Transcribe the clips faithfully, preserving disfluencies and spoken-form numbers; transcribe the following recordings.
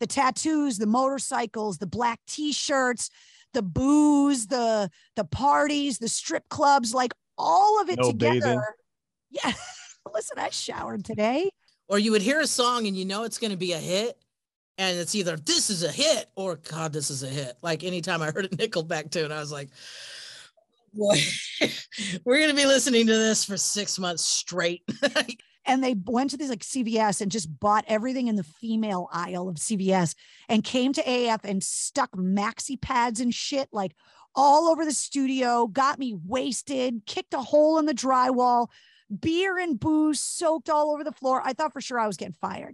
the tattoos, the motorcycles, the black t-shirts, the booze, the the parties, the strip clubs, like all of it no together. Bathing. Yeah. Listen, I showered today. Or you would hear a song and you know it's going to be a hit. And it's either this is a hit or God, this is a hit. Like anytime I heard a Nickelback tune, I was like, boy, we're going to be listening to this for six months straight. And they went to this like C V S and just bought everything in the female aisle of C V S and came to A F and stuck maxi pads and shit like all over the studio, got me wasted, kicked a hole in the drywall, beer and booze soaked all over the floor. I thought for sure I was getting fired.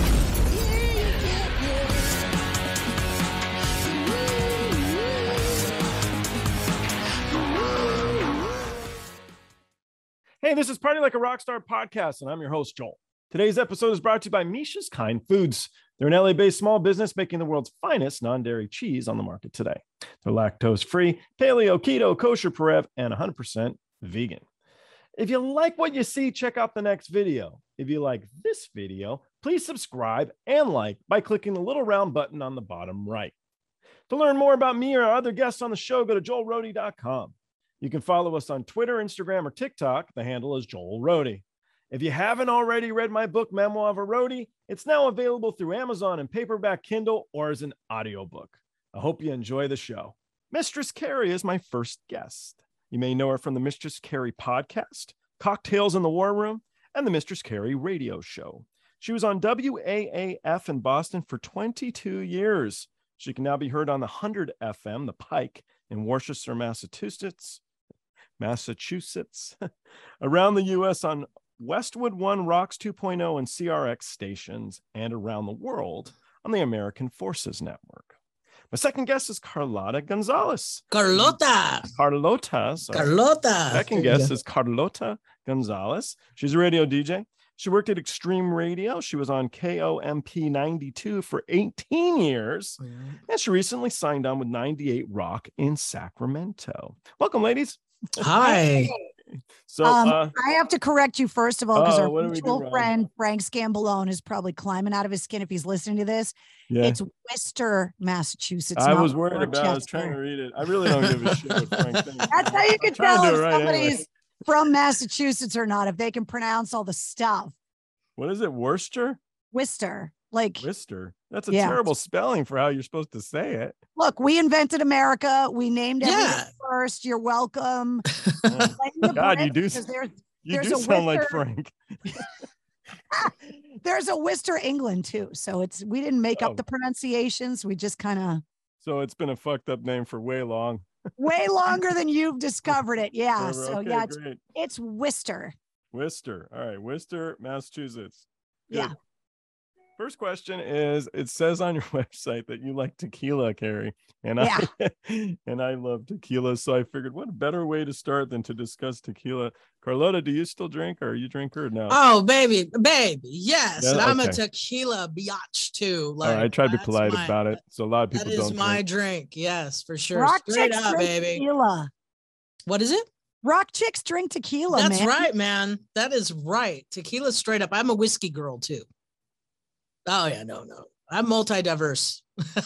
Hey, this is Party Like a Rockstar podcast, and I'm your host, Joel. Today's episode is brought to you by Misha's Kind Foods. They're an L A-based small business making the world's finest non-dairy cheese on the market today. They're lactose-free, paleo, keto, kosher, Parev, and one hundred percent vegan. If you like what you see, check out the next video. If you like this video, please subscribe and like by clicking the little round button on the bottom right. To learn more about me or our other guests on the show, go to joel rohde dot com. You can follow us on Twitter, Instagram, or TikTok. The handle is Joel Rohde. If you haven't already read my book, Memoir of a Roadie, it's now available through Amazon and paperback Kindle or as an audiobook. I hope you enjoy the show. Mistress Carrie is my first guest. You may know her from the Mistress Carrie podcast, Cocktails in the War Room, and the Mistress Carrie radio show. She was on W A A F in Boston for twenty-two years. She can now be heard on the one hundred F M, The Pike, in Worcester, Massachusetts. Massachusetts, around the U S on Westwood One, Rocks two point oh, and C R X stations, and around the world on the American Forces Network. My second guest is Carlotta Gonzalez. Carlota. Carlota. Sorry. Carlota. Second guest is Carlota Gonzalez. She's a radio D J. She worked at Extreme Radio. She was on K O M P ninety-two for eighteen years. Yeah. And she recently signed on with ninety-eight Rock in Sacramento. Welcome, ladies. Hi. So um, uh, I have to correct you first of all, because uh, our mutual friend Frank Scambolone is probably climbing out of his skin if he's listening to this. Yeah. It's Worcester, Massachusetts. I was worried about it. I was trying to read it. I really don't give a shit what Frank thinks. That's how you can tell if right somebody's anyway. from Massachusetts or not, if they can pronounce all the stuff. What is it? Worcester? Worcester. Like Worcester. That's a yeah. terrible spelling for how you're supposed to say it. Look, we invented America. We named everything Yeah. first. You're welcome. Yeah. God, you do. There's, You there's do a sound Worcester, like Frank. There's a Worcester, England too. So it's we didn't make Oh. up the pronunciations. We just kind of So it's been a fucked up name for way long. way longer than you've discovered it. Yeah. Forever. So Okay, yeah, it's, great. it's Worcester. Worcester. All right. Worcester, Massachusetts. Good. Yeah. First question is, it says on your website that you like tequila, Carrie, and I and I love tequila, so I figured what a better way to start than to discuss tequila. Carlotta, do you still drink, or are you a drinker or no? Oh, baby, baby, yes. Yeah, and I'm okay. a tequila biatch too. All right, I try to be that's polite my- about it, so a lot of people That is don't my drink. drink. Yes, for sure. Rock Straight chicks up, drink baby. tequila. What is it? Rock chicks drink tequila. That's man. right, man. That is right. Tequila straight up. I'm a whiskey girl too. Oh yeah, no, no. I'm multi-diverse.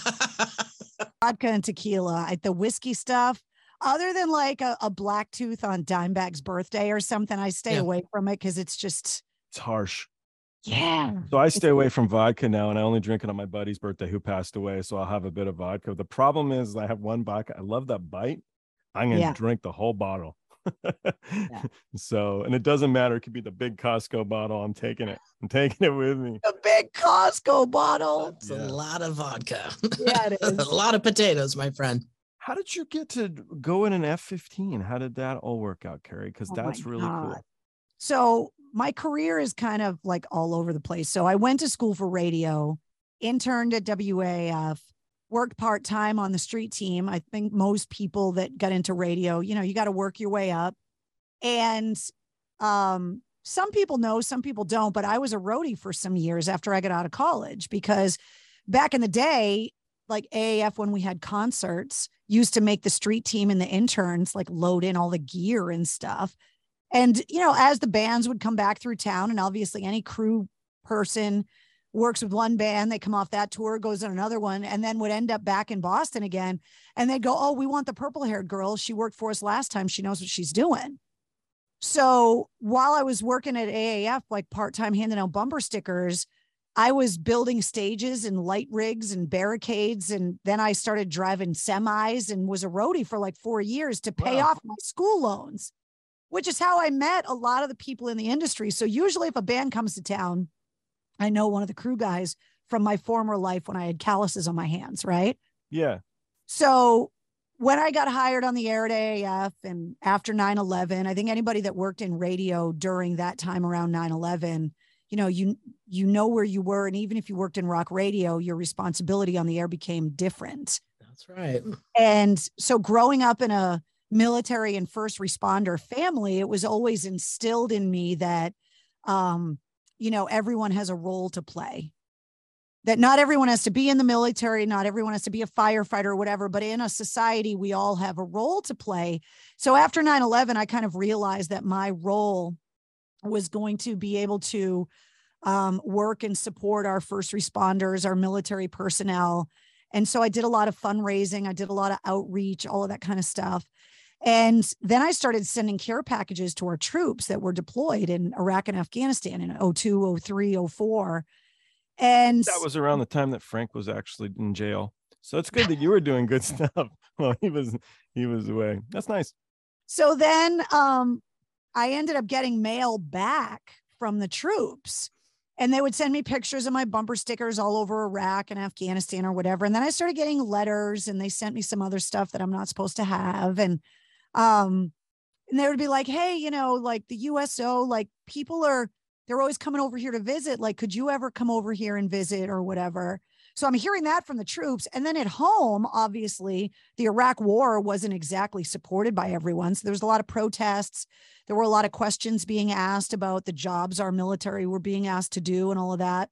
Vodka and tequila. I, the whiskey stuff, other than like a, a black tooth on Dimebag's birthday or something, I stay Yeah. away from it because it's just It's harsh. yeah. So I stay away from vodka now, and I only drink it on my buddy's birthday who passed away. So I'll have a bit of vodka. The problem is I have one vodka. I love that bite. I'm gonna Yeah. drink the whole bottle. Yeah. So, and it doesn't matter. It could be the big Costco bottle. I'm taking it. I'm taking it with me. A big Costco bottle. It's Yeah. a lot of vodka. Yeah, it is. A lot of potatoes, my friend. How did you get to go in an F fifteen? How did that all work out, Carrie? Because Oh my that's really cool. God. So my career is kind of like all over the place. So I went to school for radio, interned at W A F, worked part-time on the street team. I think most people that got into radio, you know, you got to work your way up. And um, some people know, some people don't, but I was a roadie for some years after I got out of college, because back in the day, like A A F, when we had concerts, used to make the street team and the interns like load in all the gear and stuff. And, you know, as the bands would come back through town, and obviously any crew person works with one band. They come off that tour, goes on another one, and then would end up back in Boston again. And they'd go, oh, we want the purple haired girl. She worked for us last time. She knows what she's doing. So while I was working at A A F, like part-time handing out bumper stickers, I was building stages and light rigs and barricades. And then I started driving semis and was a roadie for like four years to pay Wow. off my school loans, which is how I met a lot of the people in the industry. So usually if a band comes to town, I know one of the crew guys from my former life when I had calluses on my hands, right? Yeah. So when I got hired on the air at A A F and after nine eleven, I think anybody that worked in radio during that time around nine eleven, you know, you, you know where you were. And even if you worked in rock radio, your responsibility on the air became different. That's right. And so growing up in a military and first responder family, it was always instilled in me that, um, you know, everyone has a role to play, that not everyone has to be in the military, not everyone has to be a firefighter or whatever, but in a society, we all have a role to play. So after nine eleven, I kind of realized that my role was going to be able to um, work and support our first responders, our military personnel. And so I did a lot of fundraising. I did a lot of outreach, all of that kind of stuff. And then I started sending care packages to our troops that were deployed in Iraq and Afghanistan in oh two, oh three, oh four. And That was around the time that Frank was actually in jail. So it's good that you were doing good stuff while he was he was away. That's nice. so then um, I ended up getting mail back from the troops, and they would send me pictures of my bumper stickers all over Iraq and Afghanistan or whatever. And then I started getting letters, and they sent me some other stuff that I'm not supposed to have. And um, and they would be like, hey, you know, like the U S O, like people are, they're always coming over here to visit. Like, could you ever come over here and visit or whatever? So I'm hearing that from the troops. And then at home, obviously, the Iraq war wasn't exactly supported by everyone. So there was a lot of protests. There were a lot of questions being asked about the jobs our military were being asked to do and all of that.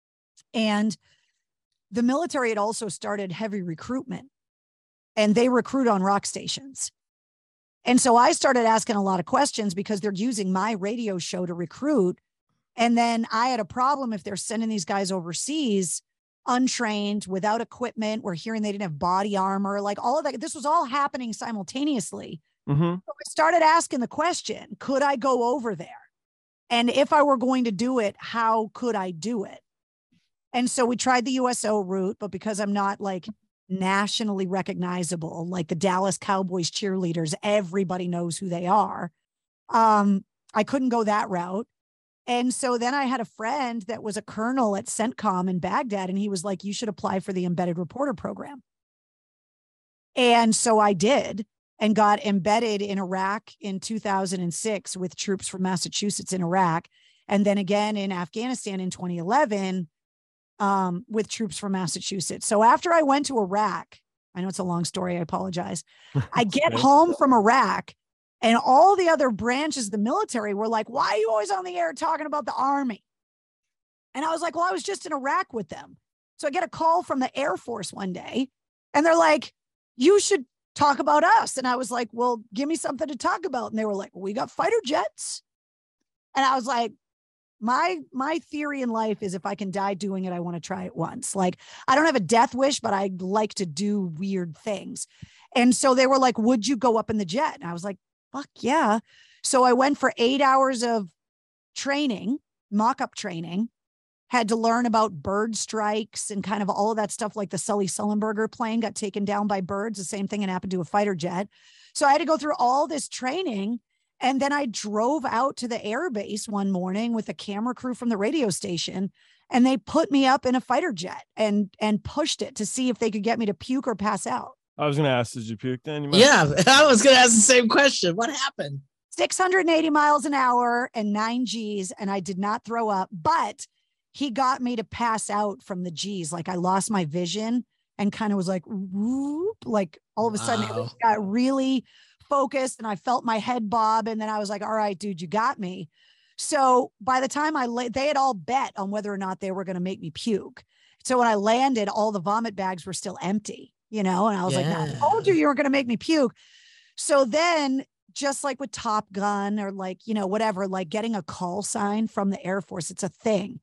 And the military had also started heavy recruitment, and they recruit on rock stations. And so I started asking a lot of questions because they're using my radio show to recruit. And then I had a problem if they're sending these guys overseas untrained, without equipment. We're hearing they didn't have body armor, like all of that. This was all happening simultaneously. Mm-hmm. So I started asking the question, could I go over there? And if I were going to do it, how could I do it? And so we tried the U S O route, but because I'm not like nationally recognizable, like the Dallas Cowboys cheerleaders, everybody knows who they are. Um, I couldn't go that route. And so then I had a friend that was a colonel at CENTCOM in Baghdad, and he was like, you should apply for the embedded reporter program. And so I did, and got embedded in Iraq in two thousand six with troops from Massachusetts in Iraq. And then again in Afghanistan in twenty eleven um, with troops from Massachusetts. So after I went to Iraq, I know it's a long story, I apologize. I get home from Iraq, and all the other branches of the military were like, why are you always on the air talking about the Army? And I was like, well, I was just in Iraq with them. So I get a call from the Air Force one day, and they're like, you should talk about us. And I was like, well, give me something to talk about. And they were like, well, we got fighter jets. And I was like, my, my theory in life is if I can die doing it, I want to try it once. Like, I don't have a death wish, but I like to do weird things. And so they were like, would you go up in the jet? And I was like, fuck yeah. So I went for eight hours of training, mock-up training, had to learn about bird strikes and kind of all of that stuff, like the Sully Sullenberger plane got taken down by birds. The same thing had happened to a fighter jet. So I had to go through all this training. And then I drove out to the air base one morning with a camera crew from the radio station, and they put me up in a fighter jet and, and pushed it to see if they could get me to puke or pass out. I was going to ask, did you puke then? You might- Yeah, I was going to ask the same question. What happened? six hundred eighty miles an hour and nine G's, and I did not throw up, but he got me to pass out from the G's. Like, I lost my vision and kind of was like, whoop, like all of a sudden Wow. it got really focused, and I felt my head bob. And then I was like, all right, dude, you got me. So by the time I, la- they had all bet on whether or not they were going to make me puke. So when I landed, all the vomit bags were still empty, you know? And I was Yeah. like, I told you you were going to make me puke. So then, just like with Top Gun or like, you know, whatever, like getting a call sign from the Air Force, it's a thing.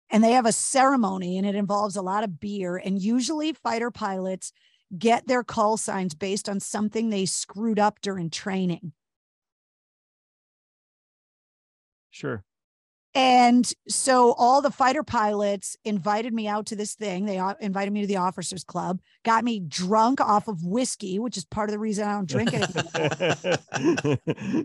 and they have a ceremony and it involves a lot of beer. And usually fighter pilots get their call signs based on something they screwed up during training. Sure. And so all the fighter pilots invited me out to this thing. They invited me to the officers club, got me drunk off of whiskey, which is part of the reason I don't drink it anymore.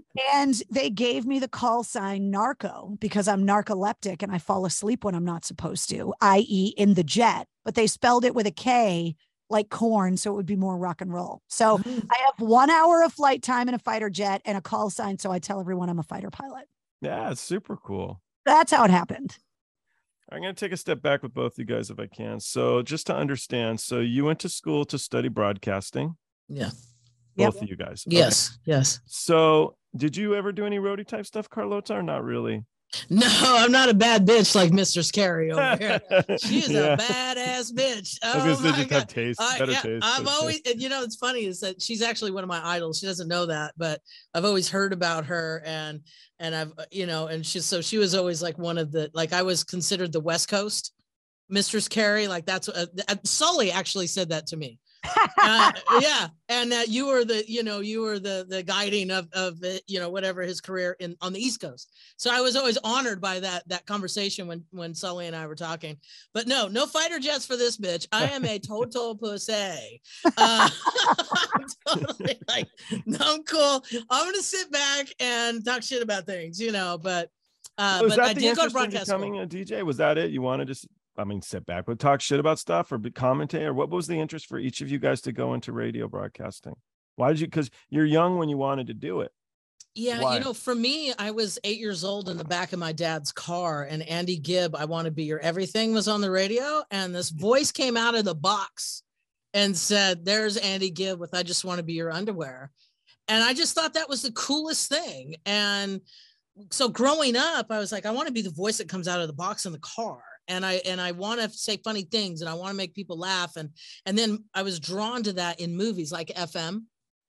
And they gave me the call sign narco because I'm narcoleptic and I fall asleep when I'm not supposed to, that is in the jet, but they spelled it with a K like corn. So it would be more rock and roll. So I have one hour of flight time in a fighter jet and a call sign. So I tell everyone I'm a fighter pilot. Yeah, it's super cool. That's how it happened. I'm going to take a step back with both you guys if I can. So just to understand, so you went to school to study broadcasting? Yeah. Both Yep. of you guys. Yes. Okay. Yes. So did you ever do any roadie type stuff, Carlota, or not really? No, I'm not a bad bitch like Mistress Carrie over here. She is Yeah. a badass bitch. I was Oh gonna say my just God. have taste, I- better yeah, taste. I've better always, taste. and you know, it's funny is that she's actually one of my idols. She doesn't know that, but I've always heard about her, and and I've you know, and she's so she was always like one of the like I was considered the West Coast Mistress Carrie. Like that's uh, Sully actually said that to me. uh, yeah, and that you were the, you know, you were the the guiding of of it, you know, whatever his career in on the East Coast. So I was always honored by that that conversation when when Sully and I were talking. But no, no fighter jets for this bitch. I am a total pussy. Uh, I'm totally like, no, I'm cool. I'm gonna sit back and talk shit about things, you know. But uh, So is but that I the did go to interest in broadcast becoming school. a D J? Was that it? You wanted to, s- I mean, sit back, but talk shit about stuff or be commentate, or what was the interest for each of you guys to go into radio broadcasting? Why did you? Because you're young when you wanted to do it. Yeah, Why? you know, for me, I was eight years old in the back of my dad's car, and Andy Gibb, I Want to Be Your Everything, was on the radio, and this voice came out of the box and said, "There's Andy Gibb with I Just Want to Be Your Underwear." And I just thought that was the coolest thing. And so growing up, I was like, I want to be the voice that comes out of the box in the car. And I and I want to say funny things, and I want to make people laugh. And and then I was drawn to that in movies like F M.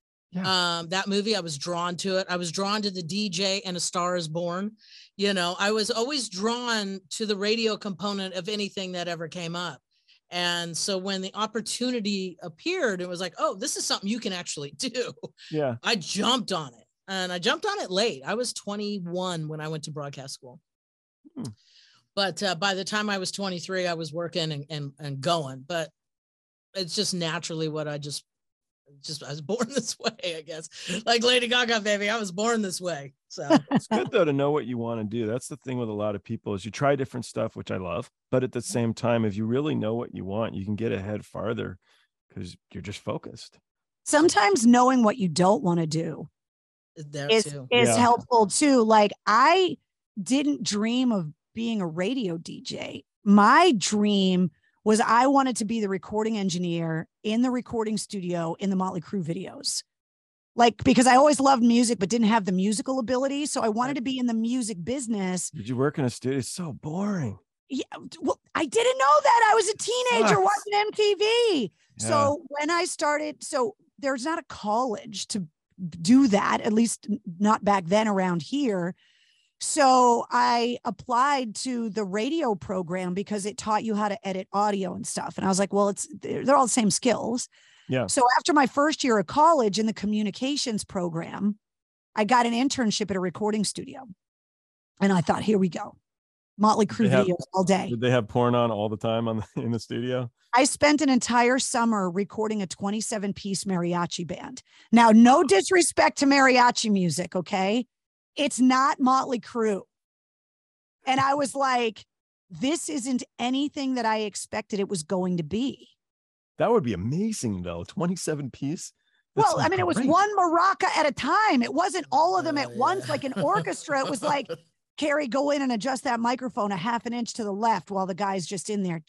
Yeah. Um, that movie, I was drawn to it. I was drawn to the D J and A Star Is Born. You know, I was always drawn to the radio component of anything that ever came up. And so when the opportunity appeared, it was like, oh, this is something you can actually do. Yeah. I jumped on it, and I jumped on it late. I was twenty-one when I went to broadcast school. Hmm. But uh, by the time I was twenty-three, I was working and, and, and going. But it's just naturally what I just, just I was born this way, I guess. Like Lady Gaga, baby, I was born this way. So It's good though to know what you want to do. That's the thing with a lot of people is you try different stuff, which I love, but at the same time, if you really know what you want, you can get ahead farther because you're just focused. Sometimes knowing what you don't want to do there is, too. is Yeah. helpful too. Like I didn't dream of being a radio D J. My dream was I wanted to be the recording engineer in the recording studio in the Motley Crue videos. Like, because I always loved music, but didn't have the musical ability. So I wanted Right. to be in the music business. Did you work in a studio? It's so boring. Yeah, well, I didn't know that. I was a teenager Sucks. watching M T V. Yeah. So when I started, so there's not a college to do that, at least not back then around here. So I applied to the radio program because it taught you how to edit audio and stuff. And I was like, well, it's they're all the same skills. Yeah. So after my first year of college in the communications program, I got an internship at a recording studio. And I thought, here we go. Motley Crue They have- videos all day. Did they have porn on all the time on the, in the studio? I spent an entire summer recording a twenty-seven piece mariachi band. Now, no disrespect to mariachi music, okay? It's not Motley Crue. And I was like, this isn't anything that I expected it was going to be. That would be amazing though. twenty-seven piece. That Well, I sounds mean, it was great. one maraca at a time. It wasn't all of them Oh, at once, yeah. like an orchestra. It was like, Carrie, go in and adjust that microphone a half an inch to the left while the guy's just in there.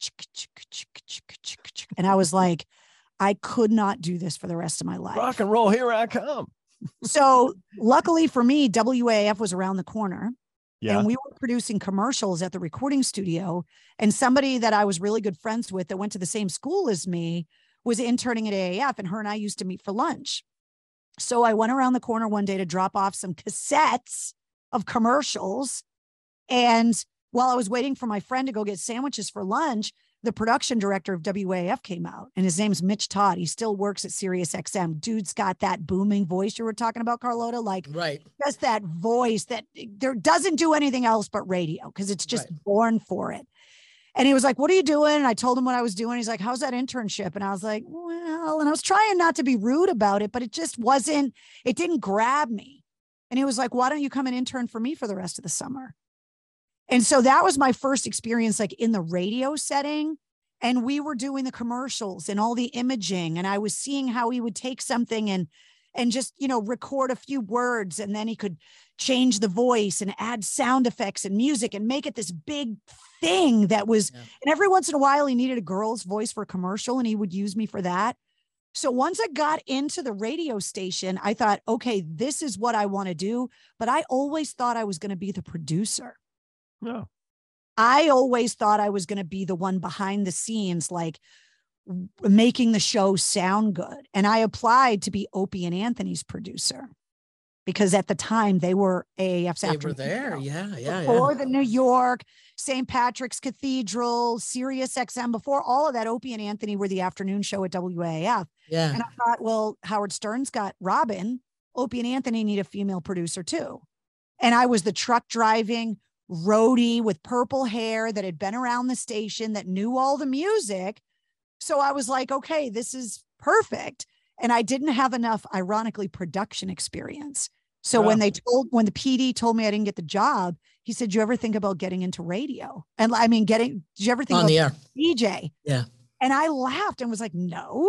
And I was like, I could not do this for the rest of my life. Rock and roll, here I come. So luckily for me, W A F was around the corner. Yeah. And we were producing commercials at the recording studio. And somebody that I was really good friends with that went to the same school as me was interning at A A F, and her and I used to meet for lunch. So I went around the corner one day to drop off some cassettes of commercials. And while I was waiting for my friend to go get sandwiches for lunch, the production director of W A F came out, and his name's Mitch Todd. He still works at Sirius X M. Dude's got that booming voice you were talking about, Carlota, like right. just that voice that there doesn't do anything else but radio because it's just right. born for it. And he was like, what are you doing? And I told him what I was doing. He's like, how's that internship? And I was like, well, and I was trying not to be rude about it, but it just wasn't, it didn't grab me. And he was like, why don't you come and intern for me for the rest of the summer? And so that was my first experience, like in the radio setting. And we were doing the commercials and all the imaging. And I was seeing how he would take something and, and just, you know, record a few words. And then he could change the voice and add sound effects and music and make it this big thing that was, yeah. and every once in a while he needed a girl's voice for a commercial and he would use me for that. So once I got into the radio station, I thought, okay, this is what I want to do. But I always thought I was going to be the producer. No. I always thought I was going to be the one behind the scenes, like making the show sound good. And I applied to be Opie and Anthony's producer because at the time they were A A F's they afternoon were there. show. Yeah. Yeah. Before yeah. the New York, Saint Patrick's Cathedral, Sirius X M, before all of that, Opie and Anthony were the afternoon show at W A F. Yeah. And I thought, well, Howard Stern's got Robin. Opie and Anthony need a female producer too. And I was the truck driving roadie with purple hair that had been around the station that knew all the music. So I was like, okay, this is perfect. And I didn't have enough, ironically, production experience. So wow. when they told, when the P D told me I didn't get the job, he said, "Do you ever think about getting into radio?" And I mean, getting, did you ever think on about the air D J? Yeah. And I laughed and was like, no.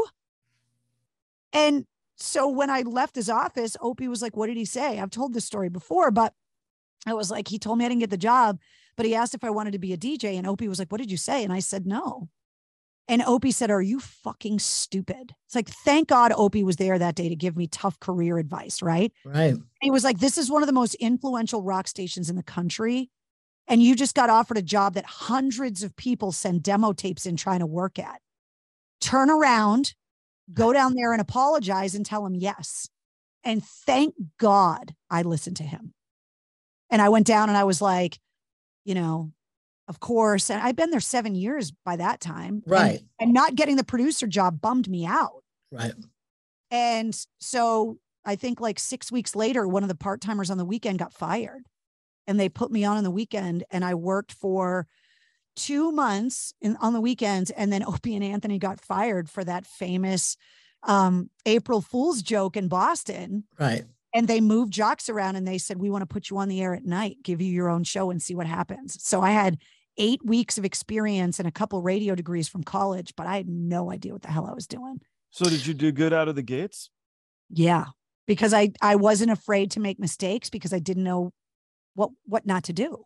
And so when I left his office, Opie was like, what did he say? I've told this story before, but I was like, he told me I didn't get the job, but he asked if I wanted to be a D J. And Opie was like, what did you say? And I said, no. And Opie said, are you fucking stupid? It's like, thank God Opie was there that day to give me tough career advice, right? Right. He was like, this is one of the most influential rock stations in the country. And you just got offered a job that hundreds of people send demo tapes in trying to work at. Turn around, go down there and apologize and tell him yes. And thank God I listened to him. And I went down and I was like, you know, of course. And I've been there seven years by that time. Right. And, and not getting the producer job bummed me out. Right. And so I think like six weeks later, one of the part-timers on the weekend got fired. And they put me on on the weekend. And I worked for two months in, on the weekends. And then Opie and Anthony got fired for that famous um, April Fool's joke in Boston. Right. And they moved jocks around and they said, we want to put you on the air at night, give you your own show and see what happens. So I had eight weeks of experience and a couple radio degrees from college, but I had no idea what the hell I was doing. So did you do good out of the gates? Yeah, because I, I wasn't afraid to make mistakes because I didn't know what, what not to do.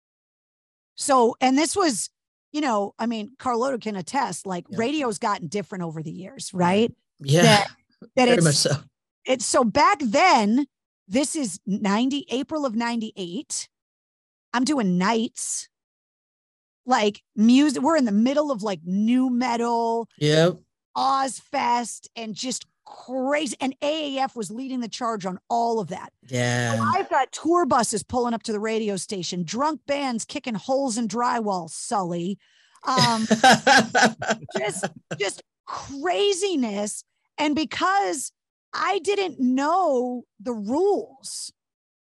So, and this was, you know, I mean, Carlota can attest, like yeah. radio's gotten different over the years, right? Yeah, that, that very it's, much so. It's so back then, this is ninety, April of ninety-eight. I'm doing nights, like music. We're in the middle of like new metal, yep, Ozfest, and just crazy. And A A F was leading the charge on all of that. Yeah. So I've got tour buses pulling up to the radio station, drunk bands kicking holes in drywall, Sully. Um, just, just craziness. And because I didn't know the rules,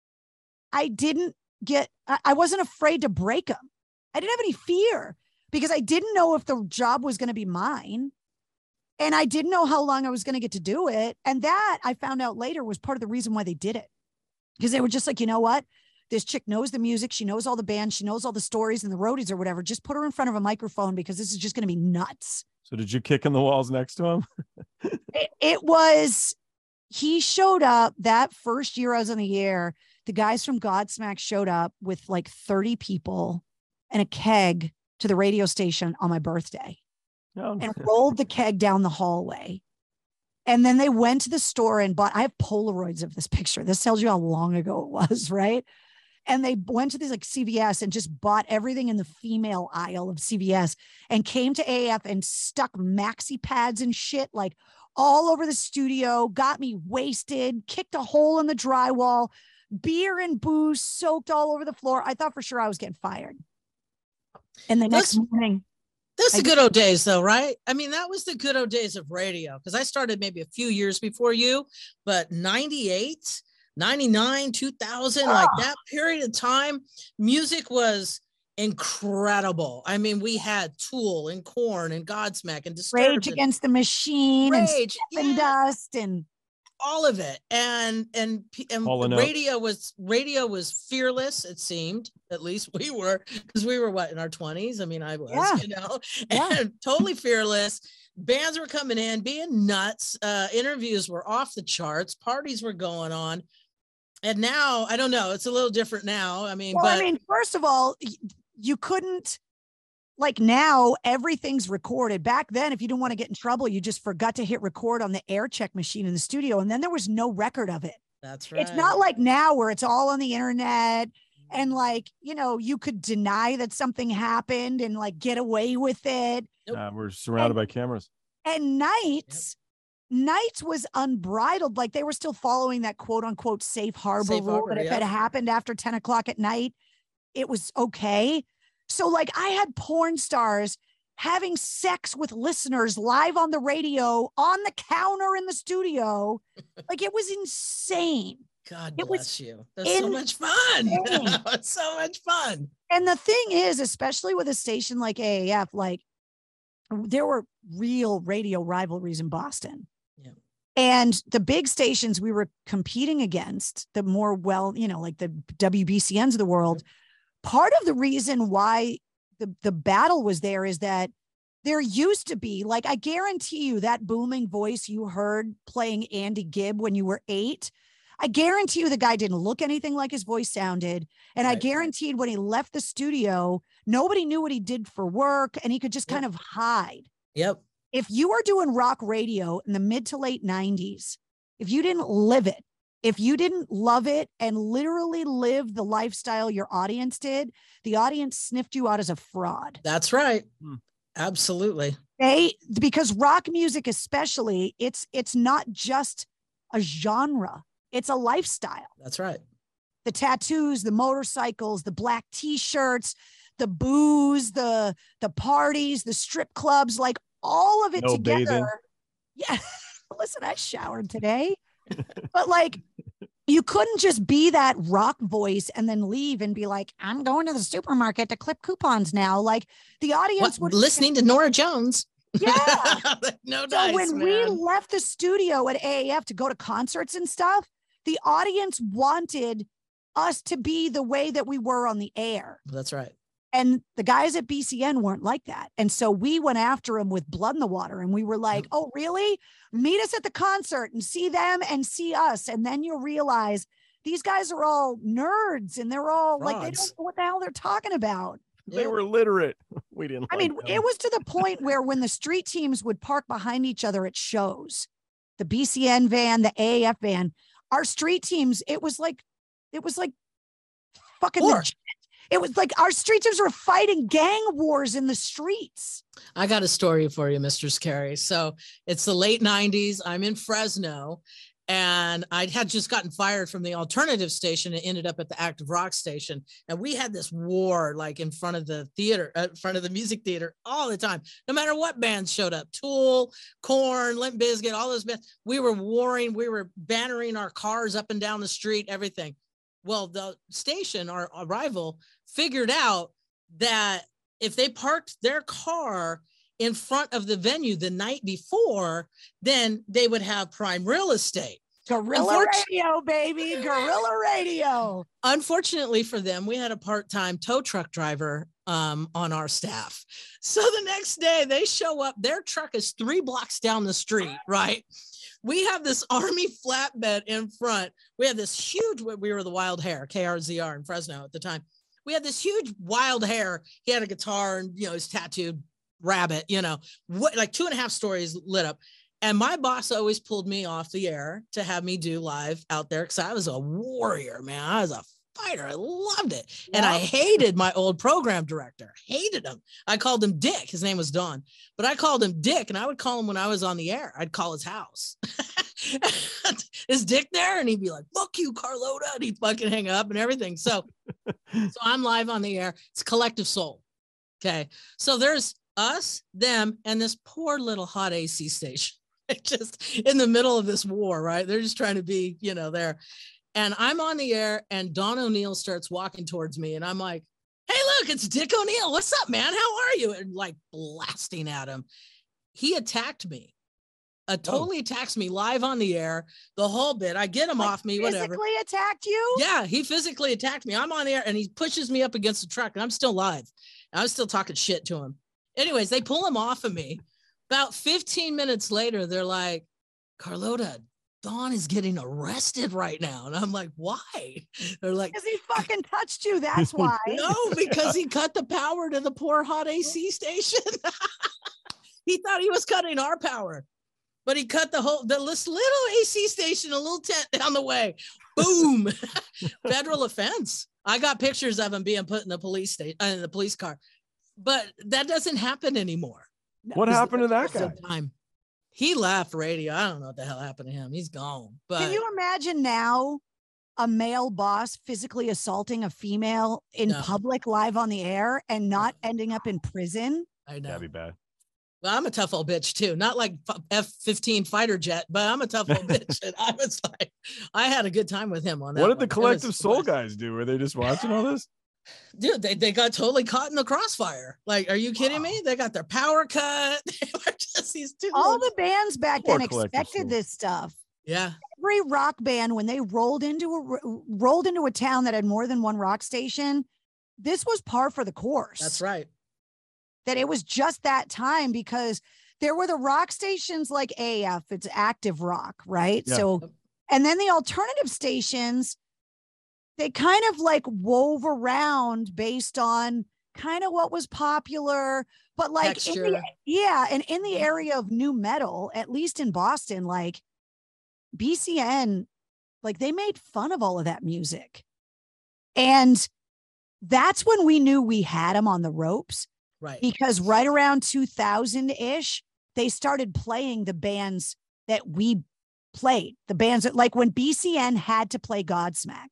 I didn't get, I, I wasn't afraid to break them. I didn't have any fear because I didn't know if the job was going to be mine. And I didn't know how long I was going to get to do it. And that I found out later was part of the reason why they did it. Because they were just like, you know what? This chick knows the music. She knows all the bands. She knows all the stories and the roadies or whatever. Just put her in front of a microphone because this is just going to be nuts. So did you kick in the walls next to him? it, it was, he showed up that first year I was on the air. The guys from Godsmack showed up with like thirty people and a keg to the radio station on my birthday. Oh. And rolled the keg down the hallway. And then they went to the store and bought, I have Polaroids of this picture. This tells you how long ago it was, right? And they went to this like C V S and just bought everything in the female aisle of C V S and came to A A F and stuck maxi pads and shit like all over the studio, got me wasted, kicked a hole in the drywall, beer and booze soaked all over the floor. I thought for sure I was getting fired. And the next Those, morning, that's I- the good old days, though, right? I mean, that was the good old days of radio, because I started maybe a few years before you, but ninety-eight, ninety-nine, two thousand, like that period of time, music was incredible. I mean, we had Tool and Korn and Godsmack and Disturbed Rage and Against the Machine Rage, and yeah. Dust and all of it. And and and Hall and Oates. radio was radio was fearless, it seemed. At least we were, because we were what, in our twenties? I mean, I was, Yeah. you know, Yeah. and totally fearless. Bands were coming in, being nuts. Uh, interviews were off the charts. Parties were going on. And now, I don't know, it's a little different now. I mean, well, but I mean, first of all, y- you couldn't, like now everything's recorded. Back then, if you didn't want to get in trouble, you just forgot to hit record on the air check machine in the studio. And then there was no record of it. that's right. It's not like now where it's all on the internet and like, you know, you could deny that something happened and like get away with it. Nope. Uh, we're surrounded by cameras. And Nights, Nights was unbridled. Like they were still following that quote unquote safe harbor Safe rule harbor, that if yeah. it happened after ten o'clock at night, it was okay. So like I had porn stars having sex with listeners live on the radio, on the counter in the studio. Like it was insane. God it was bless you. That's so much fun. insane. It's so much fun. And the thing is, especially with a station like A A F, like there were real radio rivalries in Boston. Yeah. And the big stations we were competing against, the more well, you know, like the W B C Ns of the world, part of the reason why the, the battle was there is that there used to be, like, I guarantee you that booming voice you heard playing Andy Gibb when you were eight, I guarantee you the guy didn't look anything like his voice sounded. And I Right. guaranteed when he left the studio, nobody knew what he did for work and he could just Yep. kind of hide. Yep. If you were doing rock radio in the mid to late nineties, if you didn't live it, if you didn't love it and literally live the lifestyle your audience did, the audience sniffed you out as a fraud. That's right. Hmm. Absolutely. They, because rock music especially, it's it's not just a genre, it's a lifestyle. That's right. The tattoos, the motorcycles, the black t-shirts, the booze, the the parties, the strip clubs, like all of it No together. bathing. Yeah. Listen, I showered today. But like you couldn't just be that rock voice and then leave and be like, I'm going to the supermarket to clip coupons now. Like the audience What, would listening to Nora Jones. Yeah. No So dice, when we man. left the studio at A A F to go to concerts and stuff, the audience wanted us to be the way that we were on the air. That's right. And the guys at B C N weren't like that. And so we went after them with blood in the water. And we were like, Yep. oh, really? Meet us at the concert and see them and see us. And then you'll realize these guys are all nerds and they're all like, they Frauds. don't know what the hell they're talking about. They Yep. were literate. We didn't. I like mean, them. it was to the point where when the street teams would park behind each other at shows, the B C N van, the A A F van, our street teams, it was like, it was like fucking War. legit. It was like our street teams were fighting gang wars in the streets. I got a story for you, Mister Scary. So it's the late nineties. I'm in Fresno and I had just gotten fired from the alternative station and ended up at the active rock station. And we had this war like in front of the theater, uh, in front of the music theater all the time, no matter what bands showed up, Tool, Korn, Limp Bizkit, all those bands. We were warring, we were bannering our cars up and down the street, everything. Well, the station, our, our rival, figured out that if they parked their car in front of the venue the night before, then they would have prime real estate. Guerrilla Unfortunately- radio, baby. Guerrilla radio. Unfortunately for them, we had a part-time tow truck driver um, on our staff. So the next day they show up, their truck is three blocks down the street, right? We have this Army flatbed in front. We have this huge, we were the Wild Hair, K R Z R in Fresno at the time. We had this huge Wild Hair. He had a guitar and, you know, his tattooed rabbit, you know, what, like two and a half stories lit up. And my boss always pulled me off the air to have me do live out there because I was a warrior, man. I was a fighter. I loved it. And I Yeah. hated my old program director. Hated him. I called him Dick. His name was Don. But I called him Dick, and I would call him when I was on the air. I'd call his house. Is Dick there? And he'd be like, fuck you, Carlota. And he'd fucking hang up and everything. So, so I'm live on the air. It's Collective Soul. Okay. So there's us, them, and this poor little hot A C station just in the middle of this war, right? They're just trying to be, you know, there. And I'm on the air and Don O'Neill starts walking towards me and I'm like, hey, look, it's Dick O'Neill. What's up, man? How are you? And like blasting at him. He attacked me. Uh, totally oh. attacks me live on the air, the whole bit. I get him like off me, whatever. Physically attacked you? Yeah, he physically attacked me. I'm on the air and he pushes me up against the truck and I'm still live. And I'm still talking shit to him. Anyways, they pull him off of me. About fifteen minutes later, they're like, Carlota, Don is getting arrested right now. And I'm like, why? They're like, because he fucking touched you. That's why. No, because he cut the power to the poor hot A C station. He thought he was cutting our power. But he cut the whole, the this little A C station, a little tent down the way. Boom. Federal offense. I got pictures of him being put in the police station, uh, in the police car. But that doesn't happen anymore. What happened to that guy? Time. He left radio. I don't know what the hell happened to him. He's gone. But can you imagine now a male boss physically assaulting a female in no. public live on the air and not ending up in prison? I know. That'd be bad. Well, I'm a tough old bitch too. Not like F fifteen fighter jet, but I'm a tough old bitch. And I was like, I had a good time with him on that. What did one. the Collective Soul guys do? Were they just watching all this? Dude, they, they got totally caught in the crossfire. Like, are you kidding wow. me? They got their power cut. They were just these two. All the bands back Poor then expected Soul. this stuff. Yeah. Every rock band, when they rolled into a rolled into a town that had more than one rock station, this was par for the course. That's right. That it was just that time because there were the rock stations like A F, it's active rock, right? Yeah. So, and then the alternative stations, they kind of like wove around based on kind of what was popular, but like, in the, yeah. And in the area of new metal, at least in Boston, like B C N, like they made fun of all of that music. And that's when we knew we had them on the ropes. Right. Because right around two thousand ish, they started playing the bands that we played, the bands that like when B C N had to play Godsmack,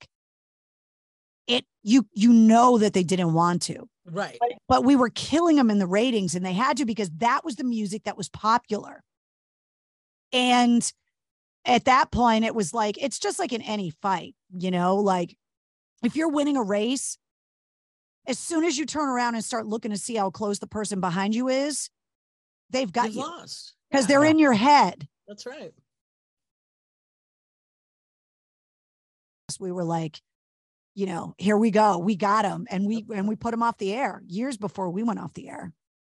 it, you, you know that they didn't want to, right. But, but we were killing them in the ratings and they had to, because that was the music that was popular. And at that point it was like, it's just like in any fight, you know, like if you're winning a race, as soon as you turn around and start looking to see how close the person behind you is, they've got You've you lost because yeah. they're in your head. That's right. We were like, you know, here we go. We got them. And we, and we put them off the air years before we went off the air.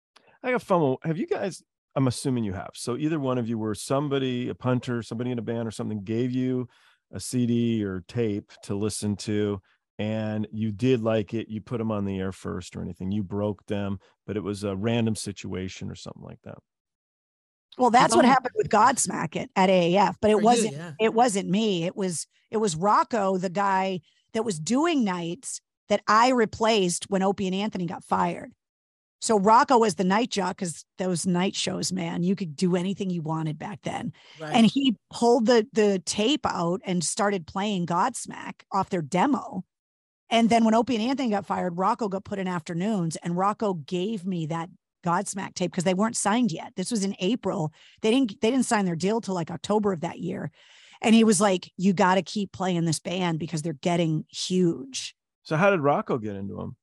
I got fun. Have you guys, I'm assuming you have. So either one of you were somebody, a punter, somebody in a band or something gave you a C D or tape to listen to. And you did like it, you put them on the air first or anything, you broke them, but it was a random situation or something like that. Well, that's what happened with Godsmack at, at A A F, but it For wasn't, you, yeah. it wasn't me. It was, it was Rocco, the guy that was doing nights that I replaced when Opie and Anthony got fired. So Rocco was the night jock because those night shows, man, you could do anything you wanted back then. Right. And he pulled the, the tape out and started playing Godsmack off their demo. And then when Opie and Anthony got fired, Rocco got put in afternoons and Rocco gave me that Godsmack tape because they weren't signed yet. This was in April. They didn't, they didn't sign their deal till like October of that year. And he was like, you got to keep playing this band because they're getting huge. So how did Rocco get into them?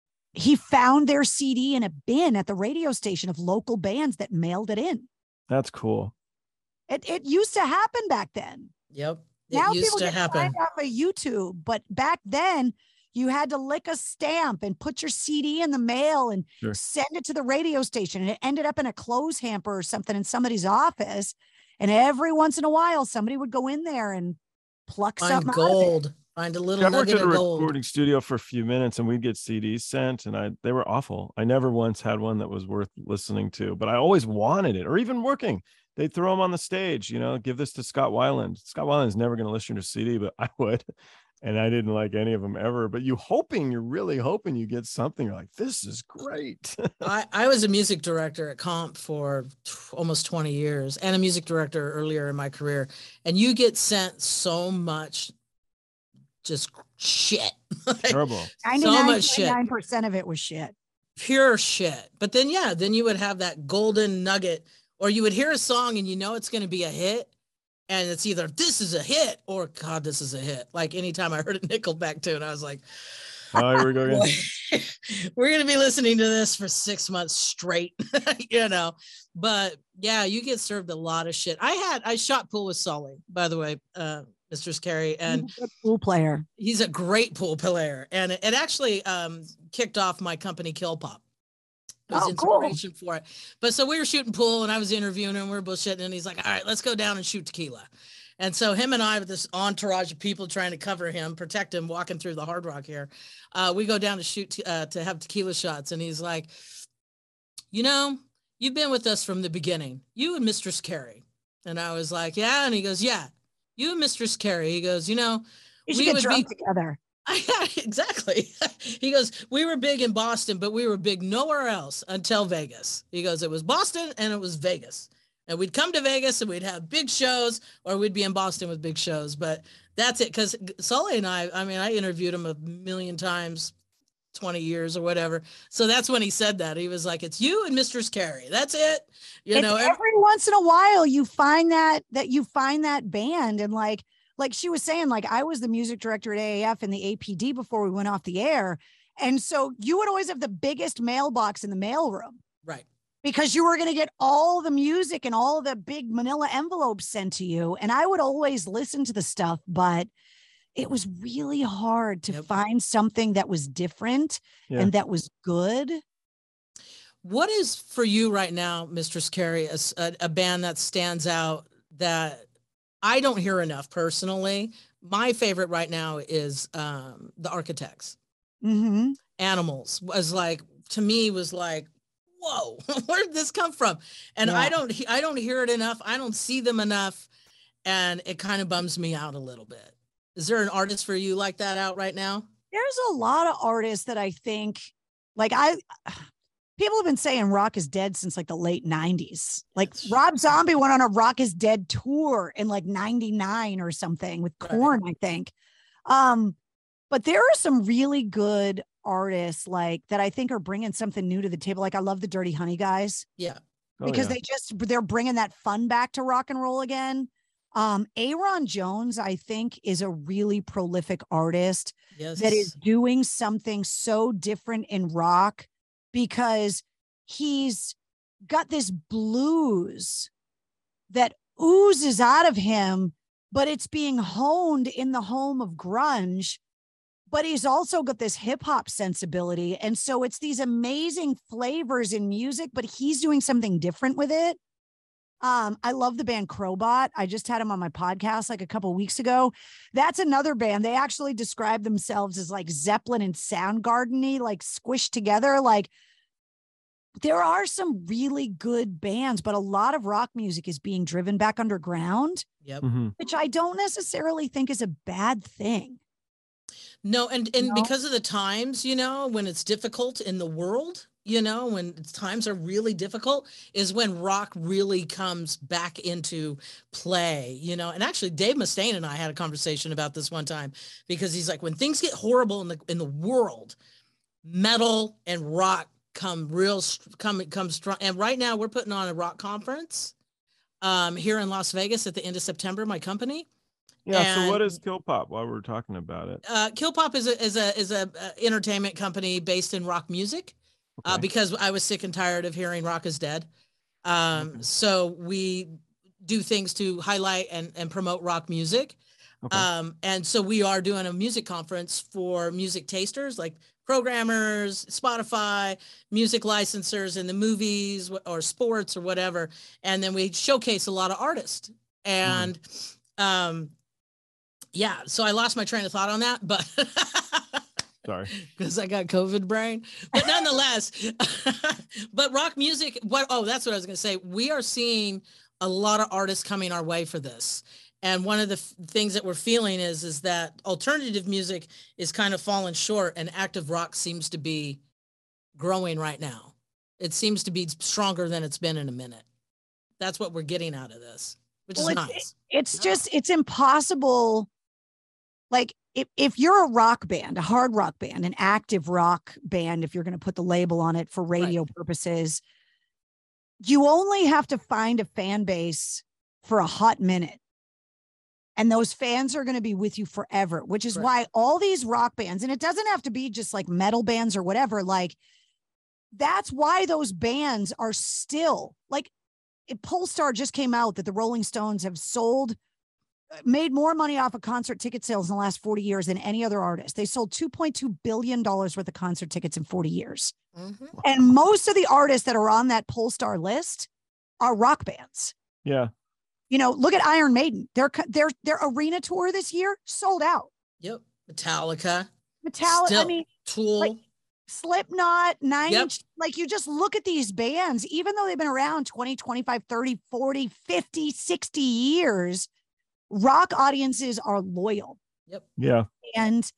He found their C D in a bin at the radio station of local bands that mailed it in. That's cool. It, it used to happen back then. Yep. It now used people to get happen signed off of YouTube, but back then you had to lick a stamp and put your C D in the mail and sure. send it to the radio station. And it ended up in a clothes hamper or something in somebody's office. And every once in a while, somebody would go in there and pluck Find something gold. out of it. Find a little I worked nugget at a of gold. recording studio for a few minutes and we'd get C Ds sent and I they were awful. I never once had one that was worth listening to, but I always wanted it, or even working. They'd throw them on the stage, you know, give this to Scott Weiland. Scott Weiland's never going to listen to a C D, but I would. And I didn't like any of them ever, but you hoping, you're really hoping you get something. You're like, this is great. I, I was a music director at Comp for t- almost twenty years and a music director earlier in my career. And you get sent so much just shit. Like, Terrible. so much shit. ninety-nine percent of it was shit. pure shit. But then, yeah, then you would have that golden nugget, or you would hear a song and you know it's going to be a hit. And it's either this is a hit or God, this is a hit. Like anytime I heard a Nickelback tune, I was like, oh, here we go again. We're going to be listening to this for six months straight, you know. But yeah, you get served a lot of shit. I had, I shot pool with Sully, by the way, uh, Mistress Carrie. And he's a good pool player. He's a great pool player. And it, it actually um, kicked off my company, Kill Pop. It was oh, inspiration cool. for it. But so we were shooting pool and I was interviewing him. We were bullshitting. And he's like, all right, let's go down and shoot tequila. And so him and I, with this entourage of people trying to cover him, protect him, walking through the Hard Rock here, uh, we go down to shoot, t- uh, to have tequila shots. And he's like, you know, you've been with us from the beginning, you and Mistress Carrie. And I was like, yeah. And he goes, yeah, you and Mistress Carrie. He goes, you know, you should we get would drunk be together. Yeah, exactly. He goes, we were big in Boston, but we were big nowhere else until Vegas. He goes, it was Boston and it was Vegas. And we'd come to Vegas and we'd have big shows, or we'd be in Boston with big shows. But that's it. Because Sully and I, I mean, I interviewed him a million times, twenty years or whatever. So that's when he said that. He was like, it's you and Mistress Carrie. That's it. You it's know, every, every once in a while you find that, that you find that band. And like, like she was saying, like I was the music director at A A F and the A P D before we went off the air. And so you would always have the biggest mailbox in the mailroom. Right. Because you were going to get all the music and all the big manila envelopes sent to you. And I would always listen to the stuff, but it was really hard to yep. find something that was different yeah. and that was good. What is for you right now, Mistress Carrie, a, a band that stands out that I don't hear enough personally? My favorite right now is um, the Architects. Mm-hmm. Animals was like, to me was like, whoa, where did this come from? And yeah. I don't, I don't hear it enough. I don't see them enough. And it kind of bums me out a little bit. Is there an artist for you like that out right now? There's a lot of artists that I think like I, people have been saying rock is dead since like the late nineties. Like That's Rob Zombie went on a Rock is Dead tour in like ninety-nine or something with Korn, right. I think. Um, but there are some really good artists like that I think are bringing something new to the table. Like I love the Dirty Honey guys. Yeah. Oh, because yeah. they just, they're bringing that fun back to rock and roll again. Um, Aaron Jones, I think, is a really prolific artist yes. that is doing something so different in rock because he's got this blues that oozes out of him, but it's being honed in the home of grunge. But he's also got this hip hop sensibility. And so it's these amazing flavors in music, but he's doing something different with it. Um, I love the band Crowbot. I just had him on my podcast like a couple of weeks ago. That's another band. They actually describe themselves as like Zeppelin and Soundgarden-y, like squished together. Like there are some really good bands, but a lot of rock music is being driven back underground, yep. mm-hmm. which I don't necessarily think is a bad thing. No, and, and No. because of the times, you know, when it's difficult in the world, you know, when times are really difficult is when rock really comes back into play, you know. And actually Dave Mustaine and I had a conversation about this one time because he's like, when things get horrible in the in the world, metal and rock come real come come strong. And right now we're putting on a rock conference um here in Las Vegas at the end of September, my company. Yeah. And, so what is Kill Pop while we're talking about it? Uh, Kill Pop is a is a is a uh, entertainment company based in rock music, okay. uh, because I was sick and tired of hearing rock is dead. Um, okay. So we do things to highlight and and promote rock music. Okay. Um, and so we are doing a music conference for music tasters, like programmers, Spotify, music licensors in the movies or sports or whatever. And then we showcase a lot of artists. And mm. um. Yeah, so I lost my train of thought on that, but sorry, because I got COVID brain. But nonetheless, but rock music. What? Oh, that's what I was going to say. We are seeing a lot of artists coming our way for this, and one of the f- things that we're feeling is is that alternative music is kind of falling short, and active rock seems to be growing right now. It seems to be stronger than it's been in a minute. That's what we're getting out of this, which well, is it's, nice. It's just it's impossible. Like if, if you're a rock band, a hard rock band, an active rock band, if you're going to put the label on it for radio right. purposes, you only have to find a fan base for a hot minute. And those fans are going to be with you forever, which is right. why all these rock bands, and it doesn't have to be just like metal bands or whatever, like that's why those bands are still like, Polestar just came out that the Rolling Stones have sold, made more money off of concert ticket sales in the last forty years than any other artist. They sold two point two billion dollars worth of concert tickets in forty years. Mm-hmm. And most of the artists that are on that Polestar list are rock bands. Yeah. You know, look at Iron Maiden. Their their their arena tour this year sold out. Yep. Metallica. Metallica. Still, I mean, Tool. Like, Slipknot, Nine Yep. Inch. Like you just look at these bands, even though they've been around twenty, twenty-five, thirty, forty, fifty, sixty years, rock audiences are loyal. Yep. Yeah. And